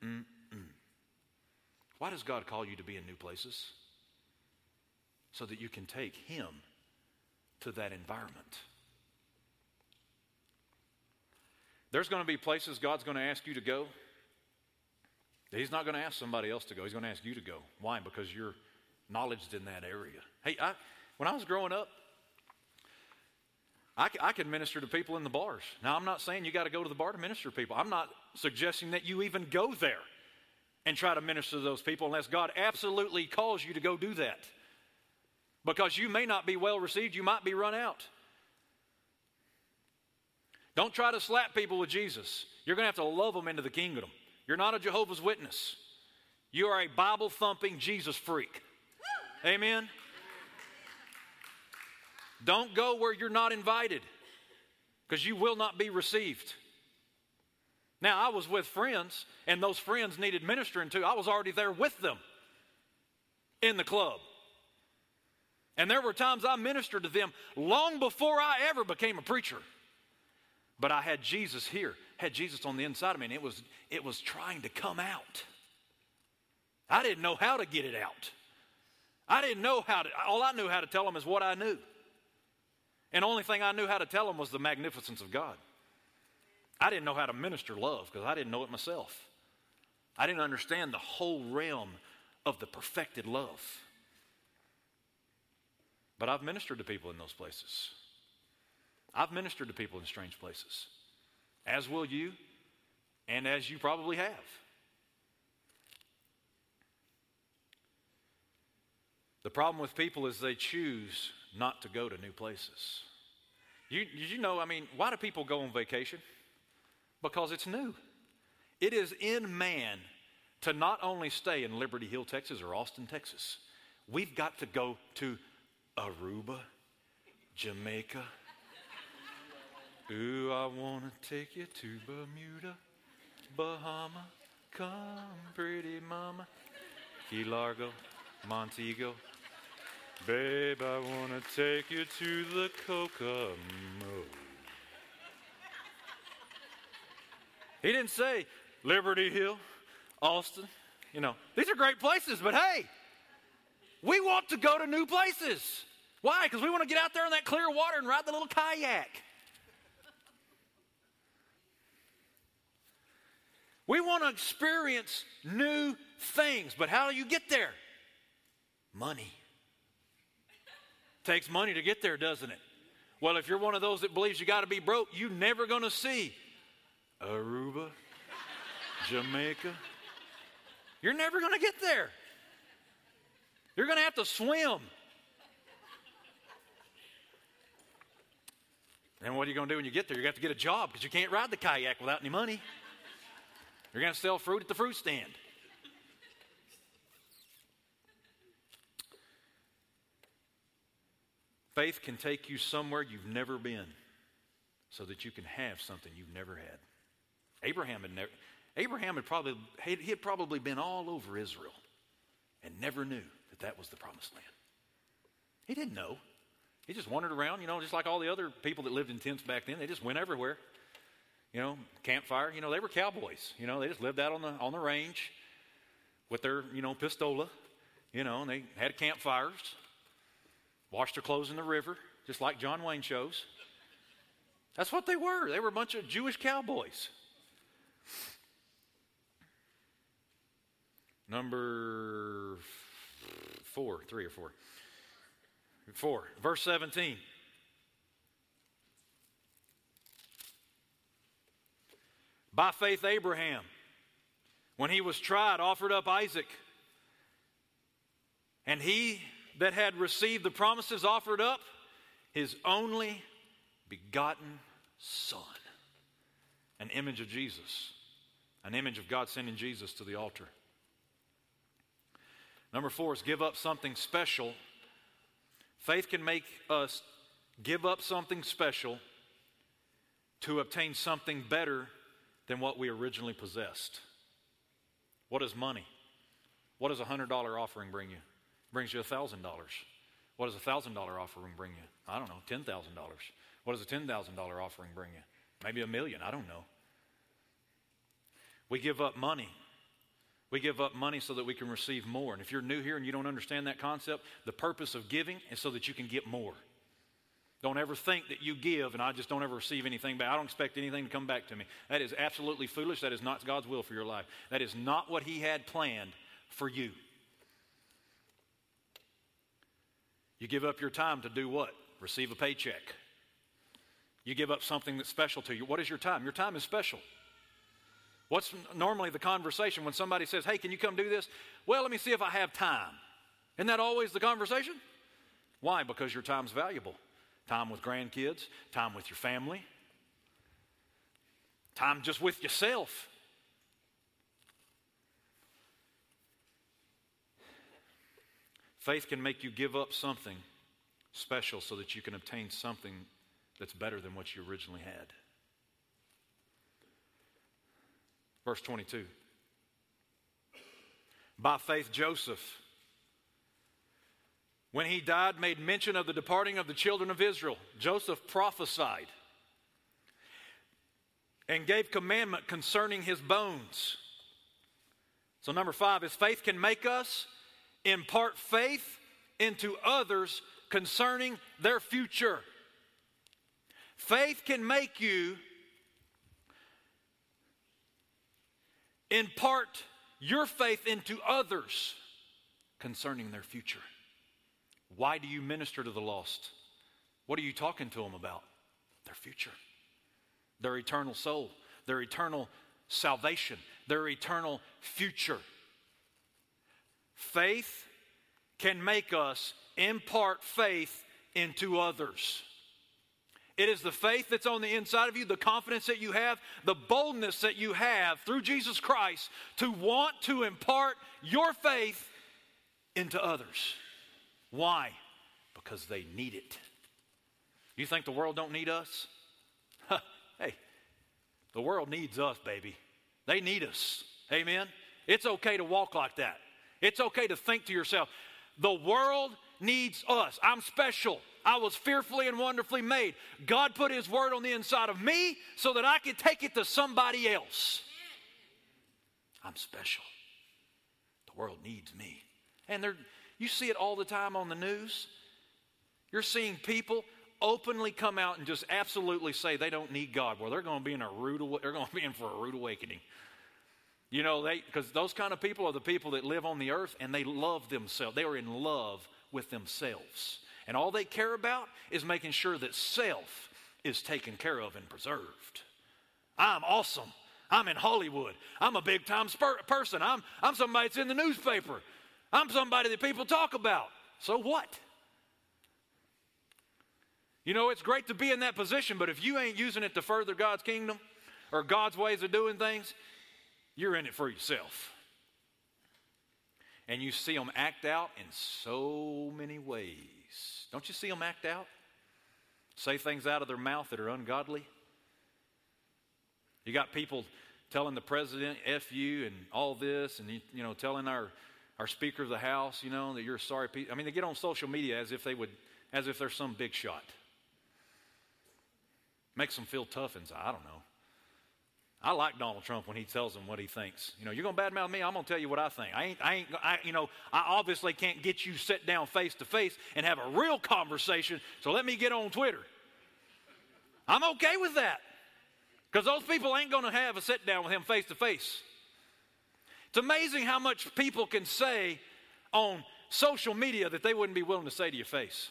Why does God call you to be in new places? So that you can take Him to that environment. There's going to be places God's going to ask you to go. He's not going to ask somebody else to go. He's going to ask you to go. Why? Because you're knowledged in that area. Hey, when I was growing up, I could minister to people in the bars. Now, I'm not saying you got to go to the bar to minister to people. I'm not suggesting that you even go there and try to minister to those people unless God absolutely calls you to go do that. Because you may not be well received. You might be run out. Don't try to slap people with Jesus. You're going to have to love them into the kingdom. You're not a Jehovah's Witness. You are a Bible-thumping Jesus freak. Amen? Don't go where you're not invited, because you will not be received. Now, I was with friends, and those friends needed ministering to. I was already there with them in the club. And there were times I ministered to them long before I ever became a preacher. But I had Jesus here, had Jesus on the inside of me, and it was trying to come out. I didn't know how to get it out. I didn't know how to, all I knew how to tell them is what I knew. And the only thing I knew how to tell them was the magnificence of God. I didn't know how to minister love because I didn't know it myself. I didn't understand the whole realm of the perfected love. But I've ministered to people in those places. I've ministered to people in strange places, as will you, and as you probably have. The problem with people is they choose not to go to new places. Did you know, why do people go on vacation? Because it's new. It is in man to not only stay in Liberty Hill, Texas or Austin, Texas. We've got to go to Aruba, Jamaica. Ooh, I want to take you to Bermuda, Bahama. Come, pretty mama. Key Largo, Montego. Babe, I want to take you to the Kokomo. He didn't say Liberty Hill, Austin. These are great places, but hey, we want to go to new places. Why? Because we want to get out there in that clear water and ride the little kayak. We want to experience new things, but how do you get there? Money. Takes money to get there, doesn't it? Well, if you're one of those that believes you got to be broke, you're never going to see Aruba, Jamaica. You're never going to get there. You're going to have to swim. And what are you going to do when you get there? You're going to have to get a job because you can't ride the kayak without any money. You're going to sell fruit at the fruit stand. Faith can take you somewhere you've never been so that you can have something you've never had. Abraham had probably been all over Israel and never knew that was the promised land. He didn't know. He just wandered around, just like all the other people that lived in tents back then. They just went everywhere. Campfire, they were cowboys. They just lived out on the range with their, pistola, and they had campfires, washed their clothes in the river, just like John Wayne shows. That's what they were. They were a bunch of Jewish cowboys. Number 4, verse 17. By faith, Abraham, when he was tried, offered up Isaac. And he that had received the promises offered up his only begotten Son. An image of Jesus. An image of God sending Jesus to the altar. Number 4 is give up something special. Faith can make us give up something special to obtain something better than what we originally possessed. What is money? What does a $100 offering bring you? It brings you $1,000. What does a $1,000 offering bring you? I don't know, $10,000. What does a $10,000 offering bring you? Maybe $1 million, I don't know. We give up money. We give up money so that we can receive more. And if you're new here and you don't understand that concept, the purpose of giving is so that you can get more. Don't ever think that you give and I just don't ever receive anything back. I don't expect anything to come back to me. That is absolutely foolish. That is not God's will for your life. That is not what He had planned for you. You give up your time to do what? Receive a paycheck. You give up something that's special to you. What is your time? Your time is special. What's normally the conversation when somebody says, hey, can you come do this? Well, let me see if I have time. Isn't that always the conversation? Why? Because your time's valuable. Time with grandkids, time with your family, time just with yourself. Faith can make you give up something special so that you can obtain something that's better than what you originally had. Verse 22. By faith, Joseph, when he died, made mention of the departing of the children of Israel. Joseph prophesied and gave commandment concerning his bones. So number 5 is faith can make us impart faith into others concerning their future. Faith can make you impart your faith into others concerning their future. Why do you minister to the lost? What are you talking to them about? Their future, their eternal soul, their eternal salvation, their eternal future. Faith can make us impart faith into others. It is the faith that's on the inside of you, the confidence that you have, the boldness that you have through Jesus Christ to want to impart your faith into others. Why? Because they need it. You think the world don't need us? Hey, the world needs us, baby. They need us. Amen? It's okay to walk like that. It's okay to think to yourself, the world needs us. I'm special. I was fearfully and wonderfully made. God put His word on the inside of me so that I could take it to somebody else. I'm special. The world needs me. And you see it all the time on the news. You're seeing people openly come out and just absolutely say they don't need God. Well, they're going to be in for a rude awakening. You know, because those kind of people are the people that live on the earth and they love themselves. They are in love with themselves. And all they care about is making sure that self is taken care of and preserved. I'm awesome. I'm in Hollywood. I'm a big-time person. I'm somebody that's in the newspaper. I'm somebody that people talk about. So what? You know, it's great to be in that position, but if you ain't using it to further God's kingdom or God's ways of doing things, you're in it for yourself. And you see them act out in so many ways. Don't you see them act out? Say things out of their mouth that are ungodly. You got people telling the president, F you, and all this, and you know, telling our Speaker of the House, you know, that you're sorry. I mean, they get on social media as if they're some big shot. Makes them feel tough inside. I don't know. I like Donald Trump when he tells them what he thinks. You know, you're going to badmouth me, I'm going to tell you what I think. I obviously can't get you sit down face to face and have a real conversation, so let me get on Twitter. I'm okay with that because those people ain't going to have a sit down with him face to face. It's amazing how much people can say on social media that they wouldn't be willing to say to your face.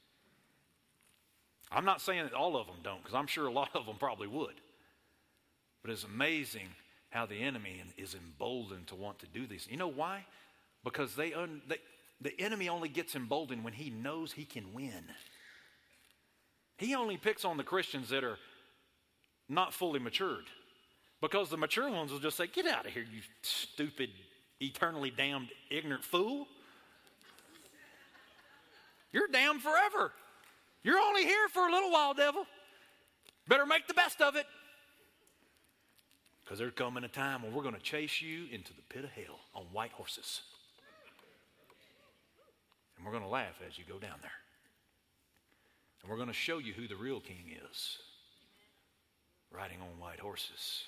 I'm not saying that all of them don't, because I'm sure a lot of them probably would. But it's amazing how the enemy is emboldened to want to do these. You know why? Because the enemy only gets emboldened when he knows he can win. He only picks on the Christians that are not fully matured. Because the mature ones will just say, get out of here, you stupid, eternally damned, ignorant fool. You're damned forever. You're only here for a little while, devil. Better make the best of it. Because there's coming a time when we're going to chase you into the pit of hell on white horses. And we're going to laugh as you go down there. And we're going to show you who the real king is. Riding on white horses.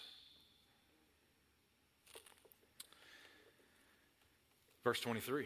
Verse 23.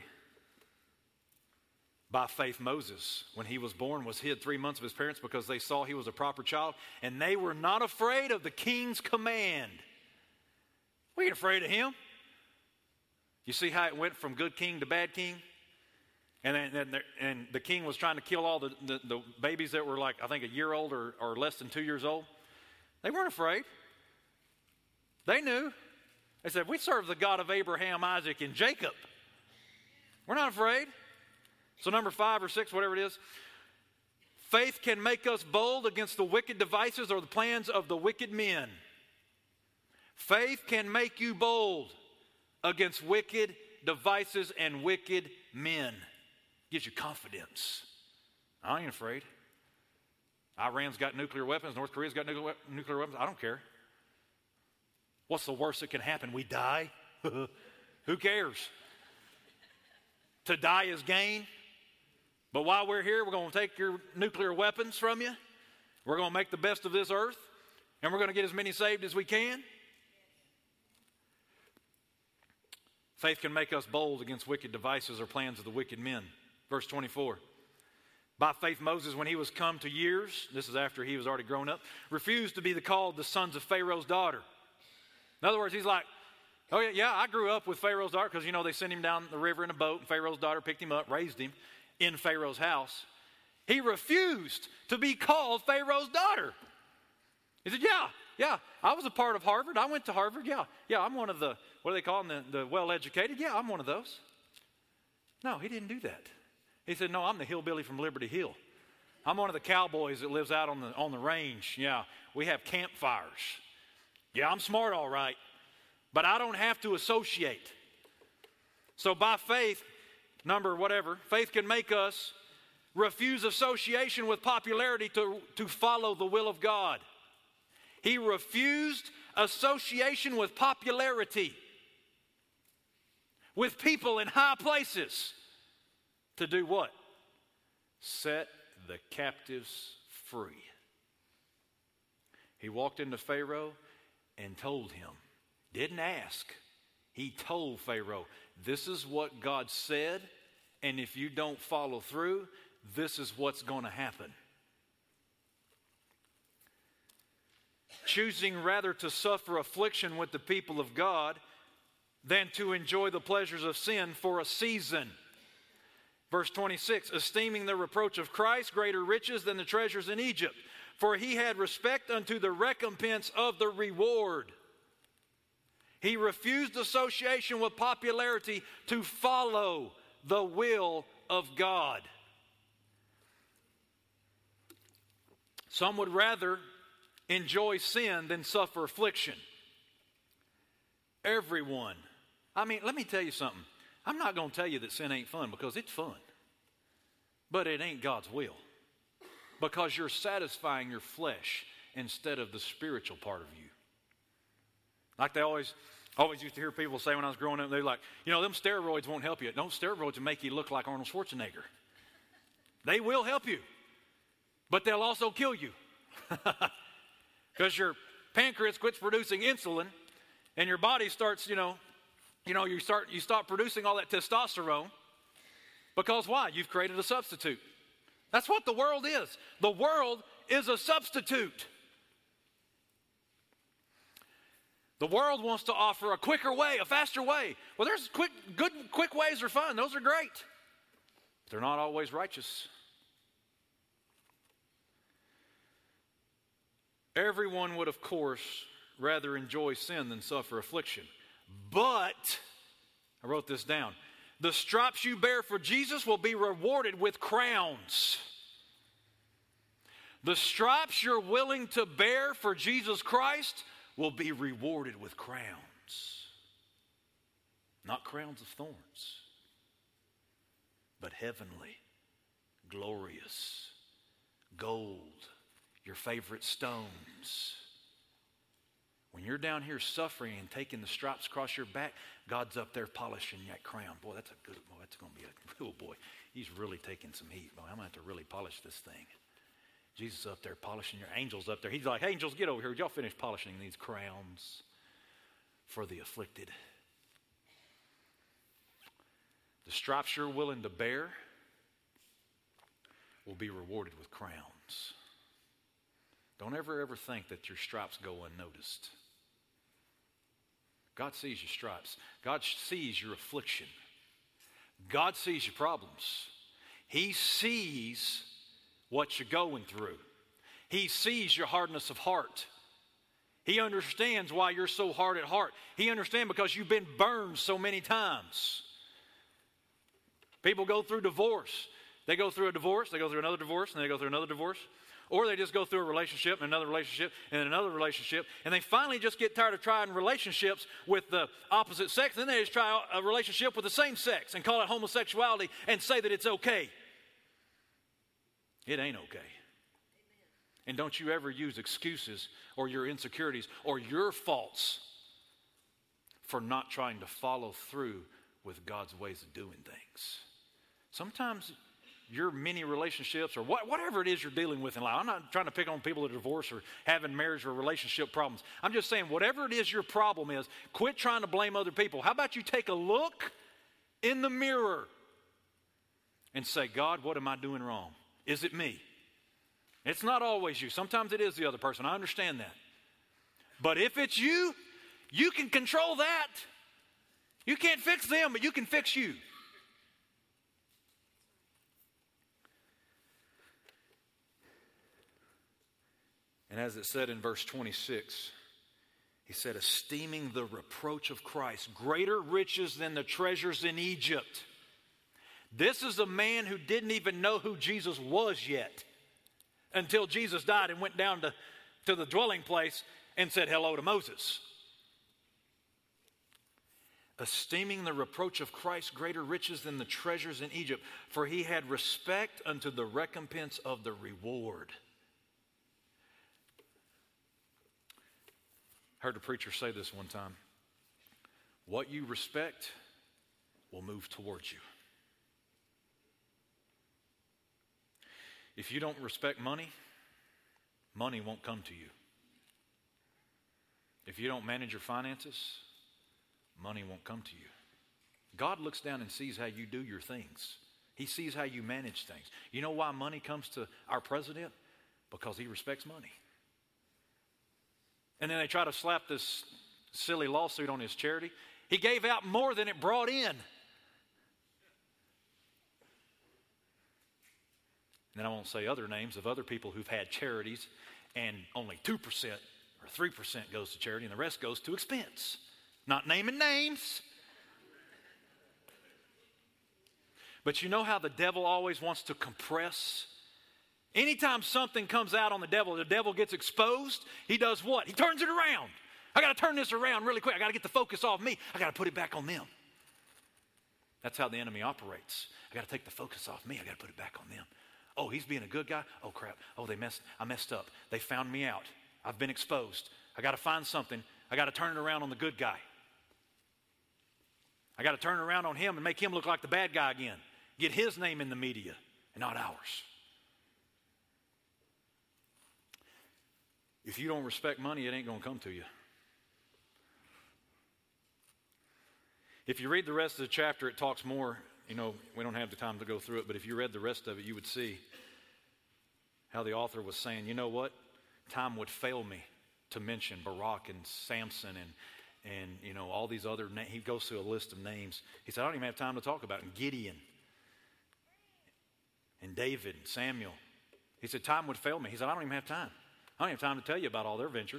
By faith, Moses, when he was born, was hid 3 months of his parents because they saw he was a proper child, and they were not afraid of the king's command. We ain't afraid of him. You see how it went from good king to bad king? And the king was trying to kill all the babies that were like, I think, a year old or less than 2 years old. They weren't afraid. They knew. They said, we serve the God of Abraham, Isaac, and Jacob. We're not afraid. So number 5 or 6, whatever it is, faith can make us bold against the wicked devices or the plans of the wicked men. Faith can make you bold against wicked devices and wicked men. Gives you confidence. I ain't afraid. Iran's got nuclear weapons. North Korea's got nuclear weapons. I don't care. What's the worst that can happen? We die? Who cares? To die is gain. But while we're here, we're going to take your nuclear weapons from you. We're going to make the best of this earth. And we're going to get as many saved as we can. Faith can make us bold against wicked devices or plans of the wicked men. Verse 24. By faith, Moses, when he was come to years, this is after he was already grown up, refused to be called the sons of Pharaoh's daughter. In other words, he's like, oh yeah, I grew up with Pharaoh's daughter because, they sent him down the river in a boat, and Pharaoh's daughter picked him up, raised him in Pharaoh's house. He refused to be called Pharaoh's daughter. He said, yeah, I was a part of Harvard. I went to Harvard. Yeah, I'm one of the, what do they call them, the well-educated? Yeah, I'm one of those. No, he didn't do that. He said, no, I'm the hillbilly from Liberty Hill. I'm one of the cowboys that lives out on the range. Yeah, we have campfires. Yeah, I'm smart, all right, but I don't have to associate. So by faith, faith can make us refuse association with popularity to follow the will of God. He refused association with popularity, with people in high places. To do what? Set the captives free. He walked into Pharaoh and told him. Didn't ask. He told Pharaoh, this is what God said, and if you don't follow through, this is what's going to happen. Choosing rather to suffer affliction with the people of God than to enjoy the pleasures of sin for a season. Verse 26, esteeming the reproach of Christ greater riches than the treasures in Egypt, for he had respect unto the recompense of the reward. He refused association with popularity to follow the will of God. Some would rather enjoy sin than suffer affliction. Everyone. Let me tell you something. I'm not going to tell you that sin ain't fun because it's fun. But it ain't God's will. Because you're satisfying your flesh instead of the spiritual part of you. Like they always used to hear people say when I was growing up, they're like, them steroids won't help you. Don't steroids will make you look like Arnold Schwarzenegger. They will help you. But they'll also kill you. Because your pancreas quits producing insulin and your body starts, you stop producing all that testosterone. Because why? You've created a substitute. That's what the world is. The world is a substitute. The world wants to offer a quicker way, a faster way. Well, there's quick ways are fun. Those are great. But they're not always righteous. Everyone would, of course, rather enjoy sin than suffer affliction. But, I wrote this down, the stripes you bear for Jesus will be rewarded with crowns. The stripes you're willing to bear for Jesus Christ will be rewarded with crowns. Not crowns of thorns, but heavenly, glorious, gold, your favorite stones. When you're down here suffering and taking the stripes across your back, God's up there polishing that crown. Boy, that's going to be a cool boy. He's really taking some heat. Boy, I'm going to have to really polish this thing. Jesus is up there polishing your angels up there. He's like, hey, angels, get over here. Y'all finish polishing these crowns for the afflicted. The stripes you're willing to bear will be rewarded with crowns. Don't ever think that your stripes go unnoticed. God sees your stripes. God sees your affliction. God sees your problems. He sees what you're going through. He sees your hardness of heart. He understands why you're so hard at heart. He understands because you've been burned so many times. People go through divorce. They go through a divorce, they go through another divorce, and they go through another divorce. Or they just go through a relationship and another relationship and another relationship. And they finally just get tired of trying relationships with the opposite sex. And then they just try a relationship with the same sex and call it homosexuality and say that it's okay. It ain't okay. Amen. And don't you ever use excuses or your insecurities or your faults for not trying to follow through with God's ways of doing things. Sometimes your many relationships or whatever it is you're dealing with in life. I'm not trying to pick on people that are divorced or having marriage or relationship problems. I'm just saying whatever it is your problem is, quit trying to blame other people. How about you take a look in the mirror and say, God, what am I doing wrong? Is it me? It's not always you. Sometimes it is the other person. I understand that. But if it's you, you can control that. You can't fix them, but you can fix you. And as it said in verse 26, he said, esteeming the reproach of Christ greater riches than the treasures in Egypt. This is a man who didn't even know who Jesus was yet until Jesus died and went down to the dwelling place and said hello to Moses. Esteeming the reproach of Christ greater riches than the treasures in Egypt, for he had respect unto the recompense of the reward. I heard a preacher say this one time. What you respect will move towards you. If you don't respect money, money won't come to you. If you don't manage your finances, money won't come to you. God looks down and sees how you do your things. He sees how you manage things. You know why money comes to our president? Because he respects money. And then they try to slap this silly lawsuit on his charity. He gave out more than it brought in. And then I won't say other names of other people who've had charities and only 2% or 3% goes to charity and the rest goes to expense. Not naming names. But you know how the devil always wants to compress? Anytime something comes out on the devil gets exposed, he does what? He turns it around. I got to turn this around really quick. I got to get the focus off me. I got to put it back on them. That's how the enemy operates. I got to take the focus off me. I got to put it back on them. Oh, he's being a good guy? Oh, crap. Oh, I messed up. They found me out. I've been exposed. I got to find something. I got to turn it around on the good guy. I got to turn it around on him and make him look like the bad guy again. Get his name in the media and not ours. If you don't respect money, it ain't going to come to you. If you read the rest of the chapter, it talks more. You know, we don't have the time to go through it, but if you read the rest of it, you would see how the author was saying, you know what? Time would fail me to mention Barak and Samson and you know, all these other names. He goes through a list of names. He said, I don't even have time to talk about it. And Gideon and David and Samuel. He said, time would fail me. He said, I don't even have time. I don't have time to tell you about all their ventures.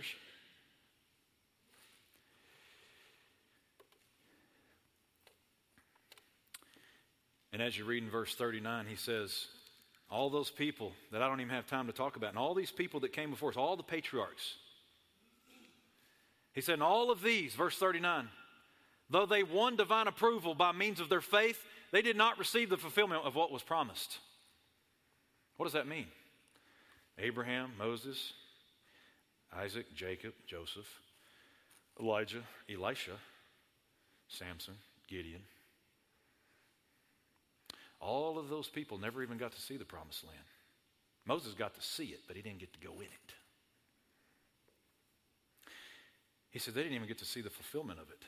And as you read in verse 39, he says, all those people that I don't even have time to talk about, and all these people that came before us, all the patriarchs. He said, and all of these, verse 39, though they won divine approval by means of their faith, they did not receive the fulfillment of what was promised. What does that mean? Abraham, Moses, Isaac, Jacob, Joseph, Elijah, Elisha, Samson, Gideon. All of those people never even got to see the promised land. Moses got to see it, but he didn't get to go in it. He said they didn't even get to see the fulfillment of it.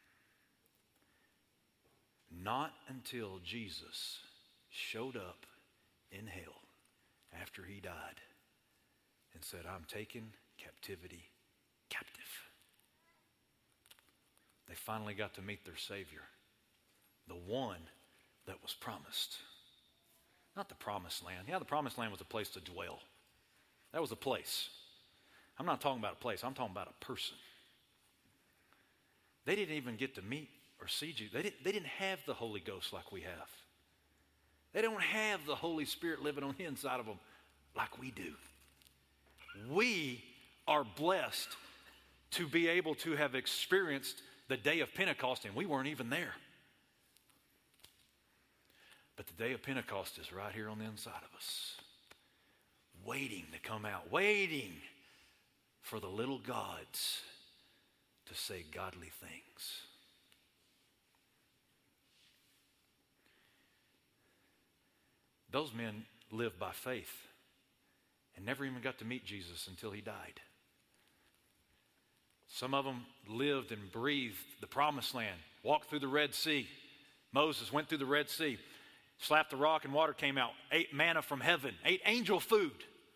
Not until Jesus showed up in hell after he died and said, I'm taking captivity captive. They finally got to meet their Savior, the one that was promised. Not the promised land. Yeah, the promised land was a place to dwell. That was a place. I'm not talking about a place. I'm talking about a person. They didn't even get to meet or see Jesus. They didn't have the Holy Ghost like we have. They don't have the Holy Spirit living on the inside of them like we do. We are blessed to be able to have experienced the day of Pentecost, and we weren't even there. But the day of Pentecost is right here on the inside of us, waiting to come out, waiting for the little gods to say godly things. Those men lived by faith and never even got to meet Jesus until he died. Some of them lived and breathed the promised land, walked through the Red Sea. Moses went through the Red Sea, slapped the rock and water came out, ate manna from heaven, ate angel food.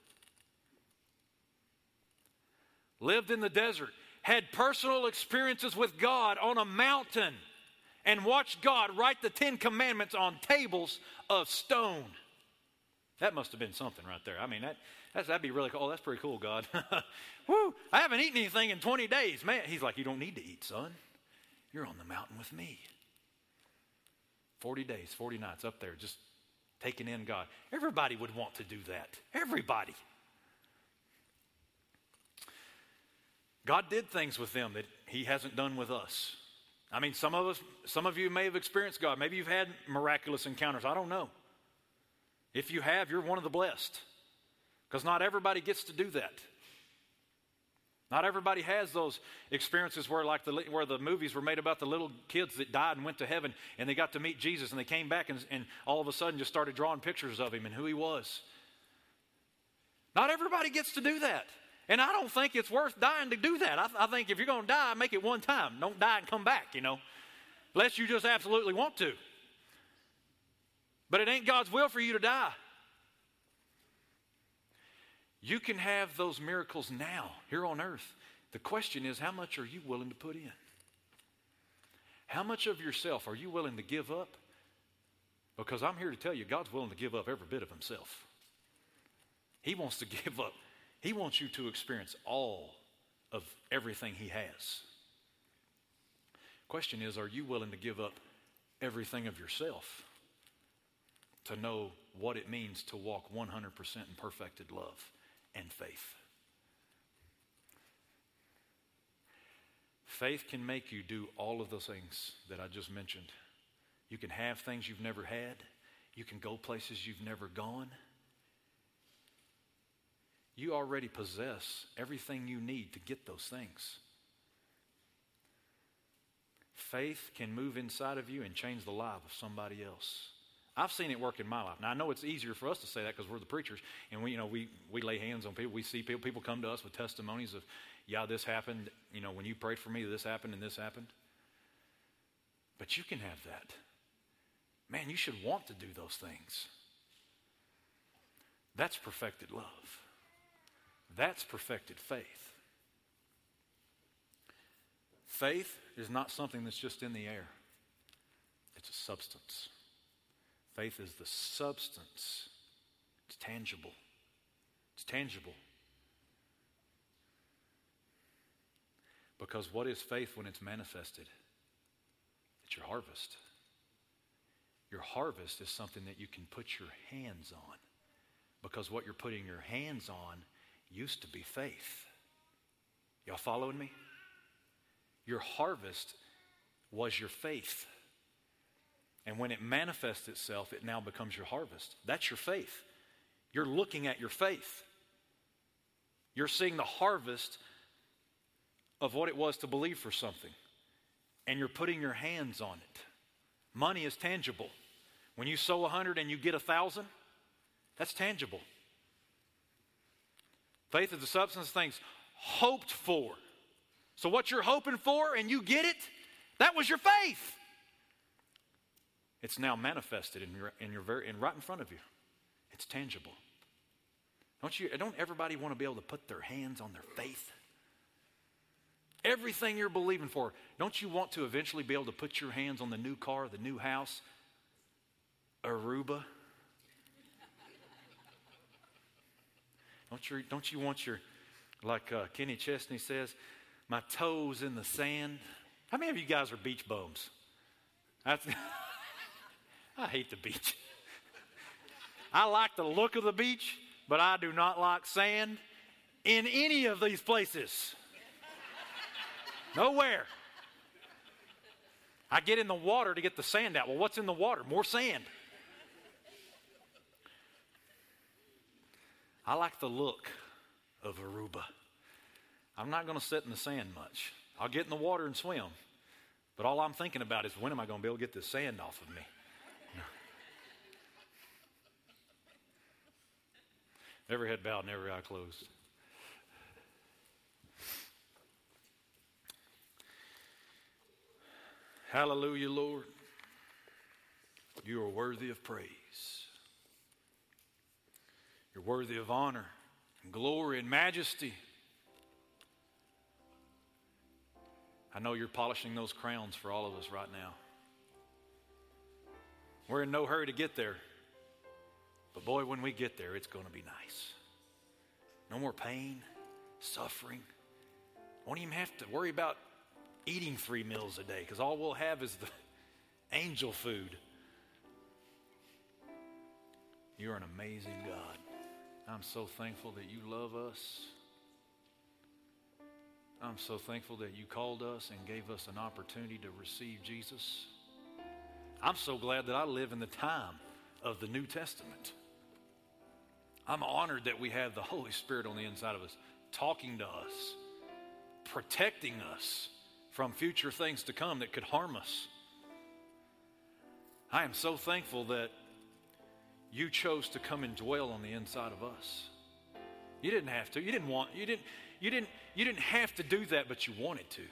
Lived in the desert, had personal experiences with God on a mountain, and watched God write the 10 Commandments on tables of stone. That must have been something right there. I mean, that'd be really cool. Oh, that's pretty cool, God. Woo, I haven't eaten anything in 20 days. Man, he's like, you don't need to eat, son. You're on the mountain with me. 40 days, 40 nights up there, just taking in God. Everybody would want to do that. Everybody. God did things with them that he hasn't done with us. I mean, some of you may have experienced God. Maybe you've had miraculous encounters. I don't know. If you have, you're one of the blessed. Because not everybody gets to do that. Not everybody has those experiences where the movies were made about the little kids that died and went to heaven and they got to meet Jesus and they came back and all of a sudden just started drawing pictures of him and who he was. Not everybody gets to do that. And I don't think it's worth dying to do that. I think if you're going to die, make it one time. Don't die and come back, unless you just absolutely want to. But it ain't God's will for you to die. You can have those miracles now, here on earth. The question is, how much are you willing to put in? How much of yourself are you willing to give up? Because I'm here to tell you, God's willing to give up every bit of himself. He wants to give up. He wants you to experience all of everything he has. Question is, are you willing to give up everything of yourself to know what it means to walk 100% in perfected love and faith? Faith can make you do all of those things that I just mentioned. You can have things you've never had. You can go places you've never gone. You already possess everything you need to get those things. Faith can move inside of you and change the life of somebody else. I've seen it work in my life. Now, I know it's easier for us to say that because we're the preachers, and we lay hands on people. We see people come to us with testimonies of, yeah, this happened. When you prayed for me, this happened and this happened. But you can have that. Man, you should want to do those things. That's perfected love. That's perfected faith. Faith is not something that's just in the air. It's a substance. Faith is the substance. It's tangible. It's tangible. Because what is faith when it's manifested? It's your harvest. Your harvest is something that you can put your hands on. Because what you're putting your hands on used to be faith. Y'all following me? Your harvest was your faith. And when it manifests itself, it now becomes your harvest. That's your faith. You're looking at your faith. You're seeing the harvest of what it was to believe for something. And you're putting your hands on it. Money is tangible. When you sow 100 and you get 1,000, that's tangible. Faith is the substance of things hoped for. So what you're hoping for and you get it, that was your faith. It's now manifested right in front of you. It's tangible. Don't everybody want to be able to put their hands on their faith? Everything you're believing for, don't you want to eventually be able to put your hands on the new car, the new house, Aruba? Don't you want your, like Kenny Chesney says, my toes in the sand? How many of you guys are beach bums? I hate the beach. I like the look of the beach, but I do not like sand in any of these places. Nowhere. I get in the water to get the sand out. Well, what's in the water? More sand. I like the look of Aruba. I'm not going to sit in the sand much. I'll get in the water and swim. But all I'm thinking about is when am I going to be able to get this sand off of me? Every head bowed and every eye closed. Hallelujah, Lord. You are worthy of praise. You're worthy of honor and glory and majesty. I know you're polishing those crowns for all of us right now. We're in no hurry to get there. But boy, when we get there, it's going to be nice. No more pain, suffering. Won't even have to worry about eating 3 meals a day because all we'll have is the angel food. You're an amazing God. I'm so thankful that you love us. I'm so thankful that you called us and gave us an opportunity to receive Jesus. I'm so glad that I live in the time of the New Testament. I'm honored that we have the Holy Spirit on the inside of us, talking to us, protecting us from future things to come that could harm us. I am so thankful that you chose to come and dwell on the inside of us. You didn't have to. You didn't have to do that, but you wanted to.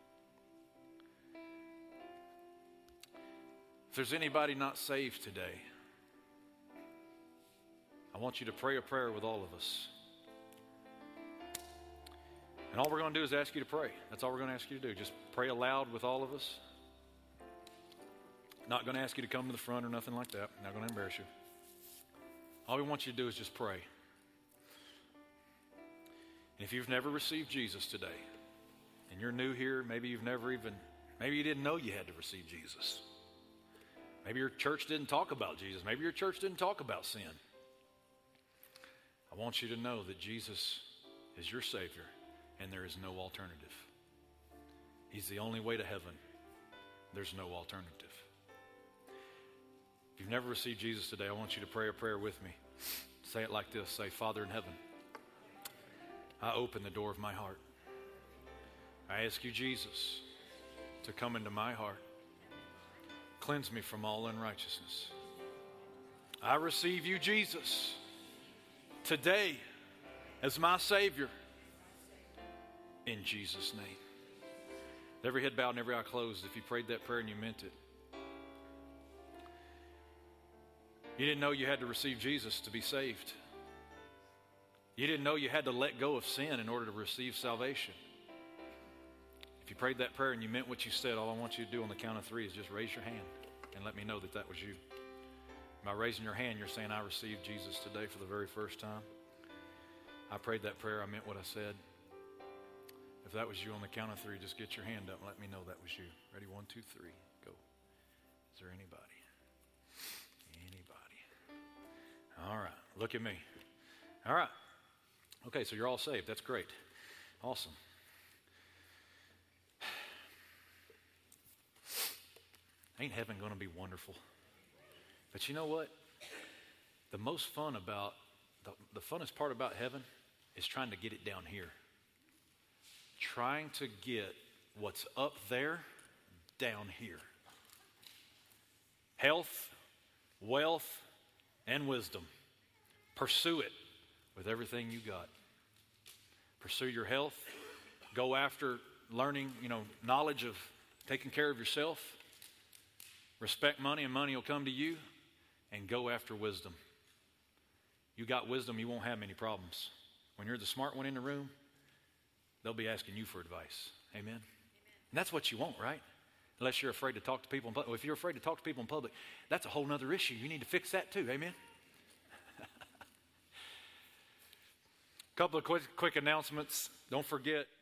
If there's anybody not saved today, I want you to pray a prayer with all of us. And all we're going to do is ask you to pray. That's all we're going to ask you to do. Just pray aloud with all of us. Not going to ask you to come to the front or nothing like that. Not going to embarrass you. All we want you to do is just pray. And if you've never received Jesus today, and you're new here, maybe you didn't know you had to receive Jesus. Maybe your church didn't talk about Jesus. Maybe your church didn't talk about sin. I want you to know that Jesus is your Savior, and there is no alternative. He's the only way to heaven. There's no alternative. If you've never received Jesus today, I want you to pray a prayer with me. Say it like this. Say, Father in heaven, I open the door of my heart. I ask you, Jesus, to come into my heart. Cleanse me from all unrighteousness. I receive you, Jesus, today as my Savior. In Jesus' name. Every head bowed and every eye closed. If you prayed that prayer and you meant it. You didn't know you had to receive Jesus to be saved. You didn't know you had to let go of sin in order to receive salvation. If you prayed that prayer and you meant what you said, all I want you to do on the count of 3 is just raise your hand and let me know that that was you. By raising your hand, you're saying, I received Jesus today for the very first time. I prayed that prayer. I meant what I said. If that was you on the count of 3, just get your hand up and let me know that was you. Ready? 1, 2, 3. Go. Is there anybody? All right. Look at me. All right. Okay, so you're all saved. That's great. Awesome. Ain't heaven going to be wonderful? But you know what? The most fun about, the funnest part about heaven is trying to get it down here. Trying to get what's up there down here. Health, wealth, and wisdom. Pursue it with everything you got. Pursue your health. Go after learning, knowledge of taking care of yourself. Respect money and money will come to you. And go after wisdom. You got wisdom, you won't have many problems. When you're the smart one in the room, they'll be asking you for advice. Amen? And that's what you want, right? Unless you're afraid to talk to people in public. Well, if you're afraid to talk to people in public, that's a whole other issue. You need to fix that too. Amen? Couple of quick announcements. Don't forget,